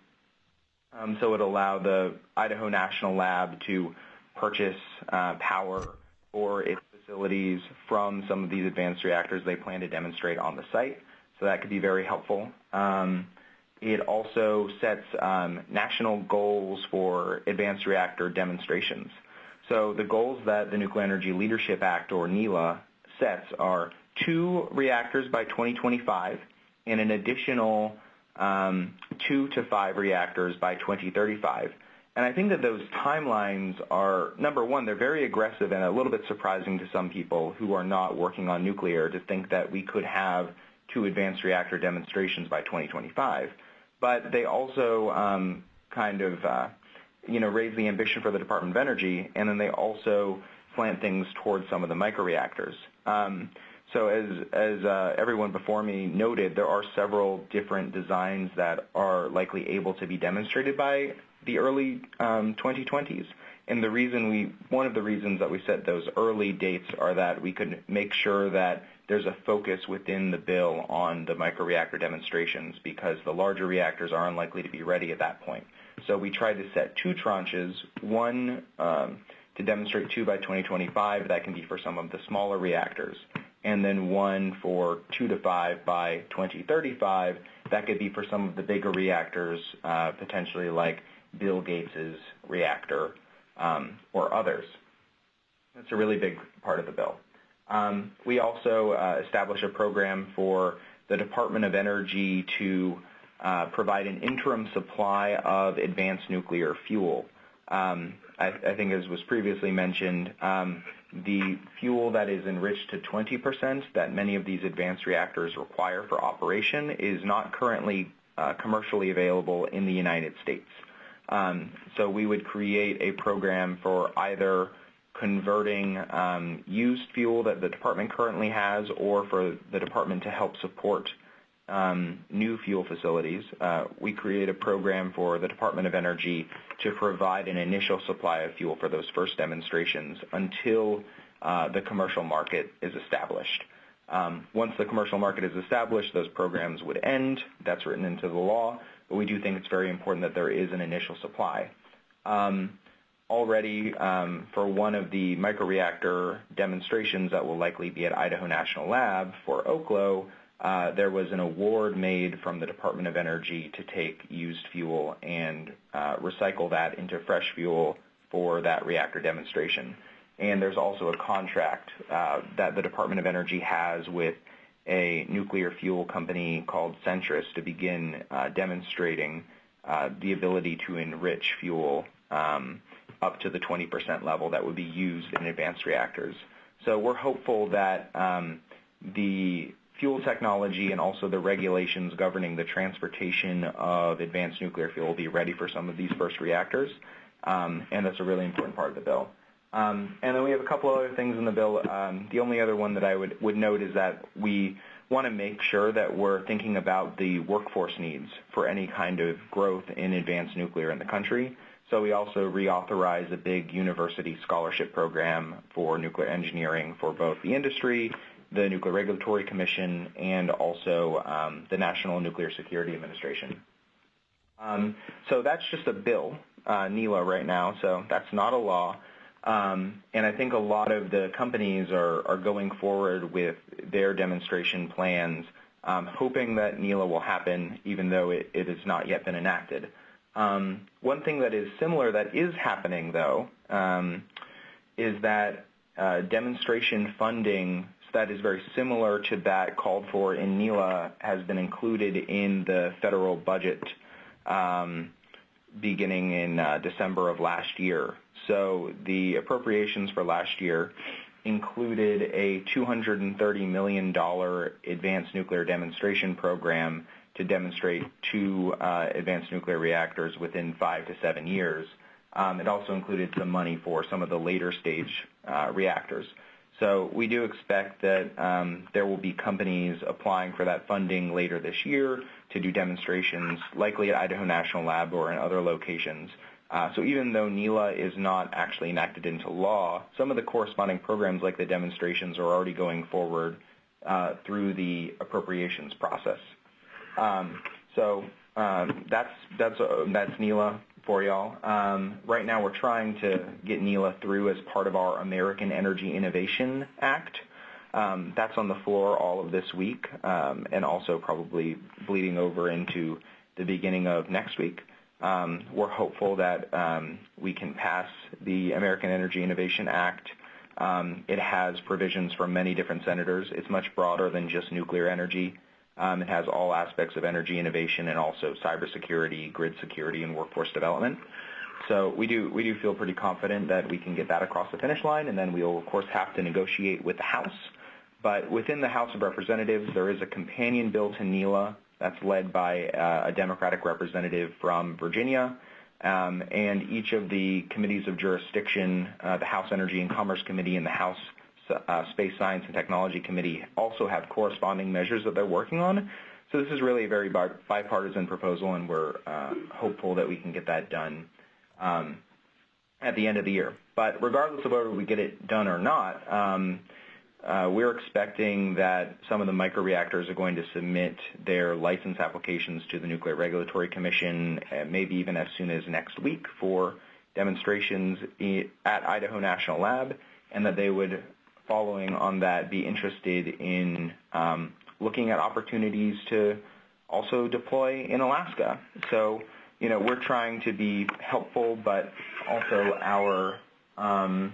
Um, so it will allow the Idaho National Lab to purchase uh, power for its facilities from some of these advanced reactors they plan to demonstrate on the site. So that could be very helpful. Um, it also sets um, national goals for advanced reactor demonstrations. So the goals that the Nuclear Energy Leadership Act, or NELA, sets are two reactors by twenty twenty-five and an additional um, two to five reactors by twenty thirty-five. And I think that those timelines are, number one, they're very aggressive and a little bit surprising to some people who are not working on nuclear to think that we could have two advanced reactor demonstrations by twenty twenty-five. But they also um, kind of uh, you know, raise the ambition for the Department of Energy, and then they also slant things towards some of the microreactors. Um, so as, as uh, everyone before me noted, there are several different designs that are likely able to be demonstrated by the early um, twenty twenties. And the reason we, one of the reasons that we set those early dates are that we could make sure that there's a focus within the bill on the microreactor demonstrations, because the larger reactors are unlikely to be ready at that point. So we tried to set two tranches, one um, to demonstrate two by twenty twenty-five, that can be for some of the smaller reactors, and then one for two to five by twenty thirty-five, that could be for some of the bigger reactors, uh, potentially like Bill Gates's reactor um, or others. That's a really big part of the bill. Um, we also uh, established a program for the Department of Energy to Uh, provide an interim supply of advanced nuclear fuel. Um, I, I think, as was previously mentioned, um, the fuel that is enriched to twenty percent that many of these advanced reactors require for operation is not currently uh, commercially available in the United States. Um, so we would create a program for either converting um, used fuel that the department currently has, or for the department to help support um, new fuel facilities. Uh, we create a program for the Department of Energy to provide an initial supply of fuel for those first demonstrations until uh, the commercial market is established. Um, once the commercial market is established, those programs would end. That's written into the law, but we do think it's very important that there is an initial supply. Um, already, um, for one of the microreactor demonstrations that will likely be at Idaho National Lab for Oklo, uh, there was an award made from the Department of Energy to take used fuel and uh, recycle that into fresh fuel for that reactor demonstration. And there's also a contract uh, that the Department of Energy has with a nuclear fuel company called Centrus to begin uh, demonstrating uh, the ability to enrich fuel um, up to the twenty percent level that would be used in advanced reactors. So we're hopeful that um, the fuel technology and also the regulations governing the transportation of advanced nuclear fuel will be ready for some of these first reactors, um, and that's a really important part of the bill. Um, and then we have a couple other things in the bill. Um, the only other one that I would, would note is that we want to make sure that we're thinking about the workforce needs for any kind of growth in advanced nuclear in the country. So we also reauthorize a big university scholarship program for nuclear engineering for both the industry, the Nuclear Regulatory Commission, and also um, the National Nuclear Security Administration. Um, so that's just a bill, uh, NELA right now, so that's not a law. Um, and I think a lot of the companies are, are going forward with their demonstration plans, um, hoping that NELA will happen, even though it, it has not yet been enacted. Um, one thing that is similar that is happening, though, um, is that uh, demonstration funding that is very similar to that called for in NELA has been included in the federal budget um, beginning in uh, December of last year. So the appropriations for last year included a two hundred thirty million dollars advanced nuclear demonstration program to demonstrate two uh, advanced nuclear reactors within five to seven years. Um, it also included some money for some of the later stage uh, reactors. So we do expect that um, there will be companies applying for that funding later this year to do demonstrations, likely at Idaho National Lab or in other locations. Uh, so even though NELA is not actually enacted into law, some of the corresponding programs like the demonstrations are already going forward uh, through the appropriations process. Um, so um, that's that's uh, that's NELA for y'all. Um, right now we're trying to get NELA through as part of our American Energy Innovation Act. Um, that's on the floor all of this week, um, and also probably bleeding over into the beginning of next week. Um, we're hopeful that um, we can pass the American Energy Innovation Act. Um, it has provisions from many different senators. It's much broader than just nuclear energy. Um, it has all aspects of energy innovation and also cybersecurity, grid security, and workforce development. So we do we do feel pretty confident that we can get that across the finish line, and then we'll, of course, have to negotiate with the House. But within the House of Representatives, there is a companion bill to NELA that's led by uh, a Democratic representative from Virginia, um, and each of the committees of jurisdiction, uh, the House Energy and Commerce Committee and the House uh, Space Science and Technology Committee, also have corresponding measures that they're working on. So this is really a very bi- bipartisan proposal, and we're uh, hopeful that we can get that done um, at the end of the year. But regardless of whether we get it done or not, um, Uh, we're expecting that some of the microreactors are going to submit their license applications to the Nuclear Regulatory Commission, uh, maybe even as soon as next week, for demonstrations i- at Idaho National Lab, and that they would, following on that, be interested in um, looking at opportunities to also deploy in Alaska. So, you know, we're trying to be helpful, but also our um,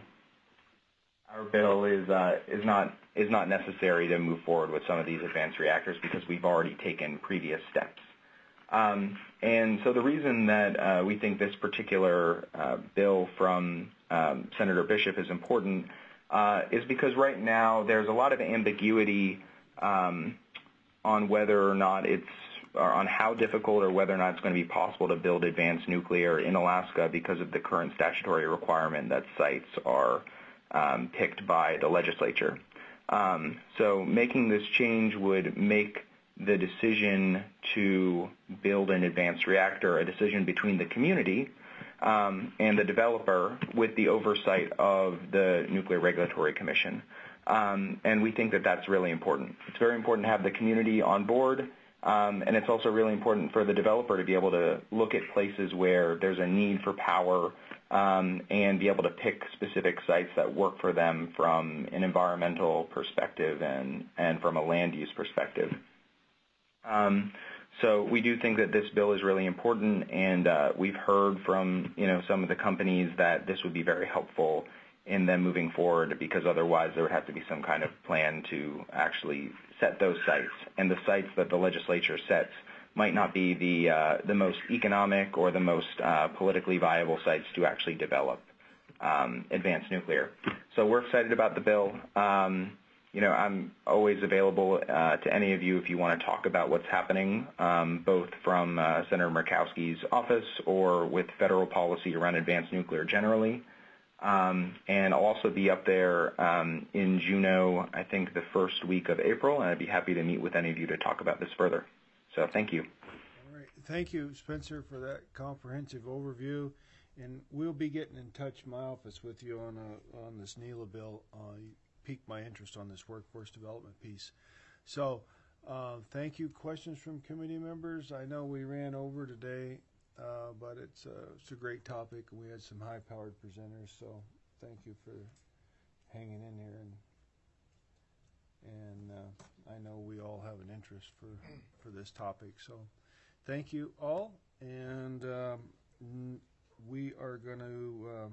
Our bill is uh, is not is not necessary to move forward with some of these advanced reactors because we've already taken previous steps. Um, and so the reason that uh, we think this particular uh, bill from um, Senator Bishop is important uh, is because right now there's a lot of ambiguity um, on whether or not it's or on how difficult or whether or not it's going to be possible to build advanced nuclear in Alaska because of the current statutory requirement that sites are um, picked by the legislature. Um, so making this change would make the decision to build an advanced reactor a decision between the community um, and the developer with the oversight of the Nuclear Regulatory Commission. Um, and we think that that's really important. It's very important to have the community on board, um, and it's also really important for the developer to be able to look at places where there's a need for power um, and be able to pick specific sites that work for them from an environmental perspective and, and from a land use perspective. Um, so we do think that this bill is really important, and uh, we've heard from you know some of the companies that this would be very helpful in them moving forward, because otherwise there would have to be some kind of plan to actually set those sites. And the sites that the legislature sets might not be the uh, the most economic or the most uh, politically viable sites to actually develop um, advanced nuclear. So we're excited about the bill. Um, you know, I'm always available uh, to any of you if you want to talk about what's happening, um, both from uh, Senator Murkowski's office or with federal policy around advanced nuclear generally. Um, and I'll also be up there um, in Juneau, I think the first week of April, and I'd be happy to meet with any of you to talk about this further. So thank you. All right. Thank you, Spencer, for that comprehensive overview. And we'll be getting in touch, my office, with you on a, on this NELA bill. Uh, you piqued my interest on this workforce development piece. So uh, thank you. Questions from committee members? I know we ran over today. Uh, but it's, uh, it's a great topic, and we had some high-powered presenters, so thank you for hanging in here. And, and uh, I know we all have an interest for, for this topic, so thank you all. And um, n- we are going to, um,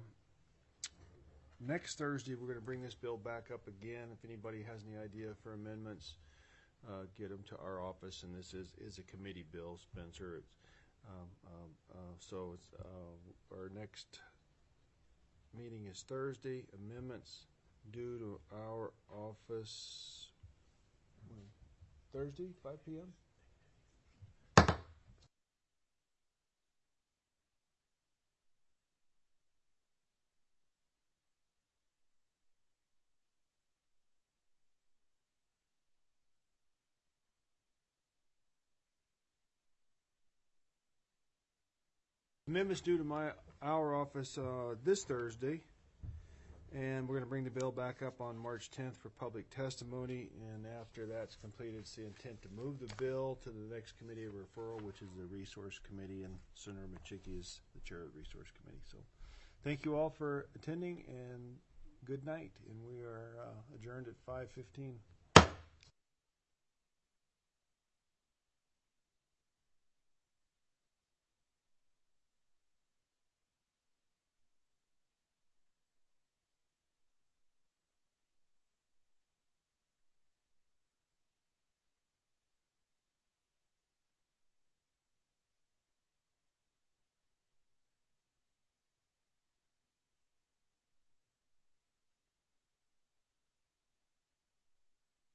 next Thursday, we're going to bring this bill back up again. If anybody has any idea for amendments, uh, get them to our office, and this is, is a committee bill, Spencer. It's, Um, um, uh, so it's, uh, our next meeting is Thursday. Amendments due to our office hmm, Thursday, five p.m. Amendments due to my our office uh, this Thursday, and we're going to bring the bill back up on March tenth for public testimony. And after that's completed, it's the intent to move the bill to the next committee of referral, which is the Resource Committee, and Senator Machicki is the chair of the Resource Committee. So, thank you all for attending, and good night. And we are uh, adjourned at five fifteen.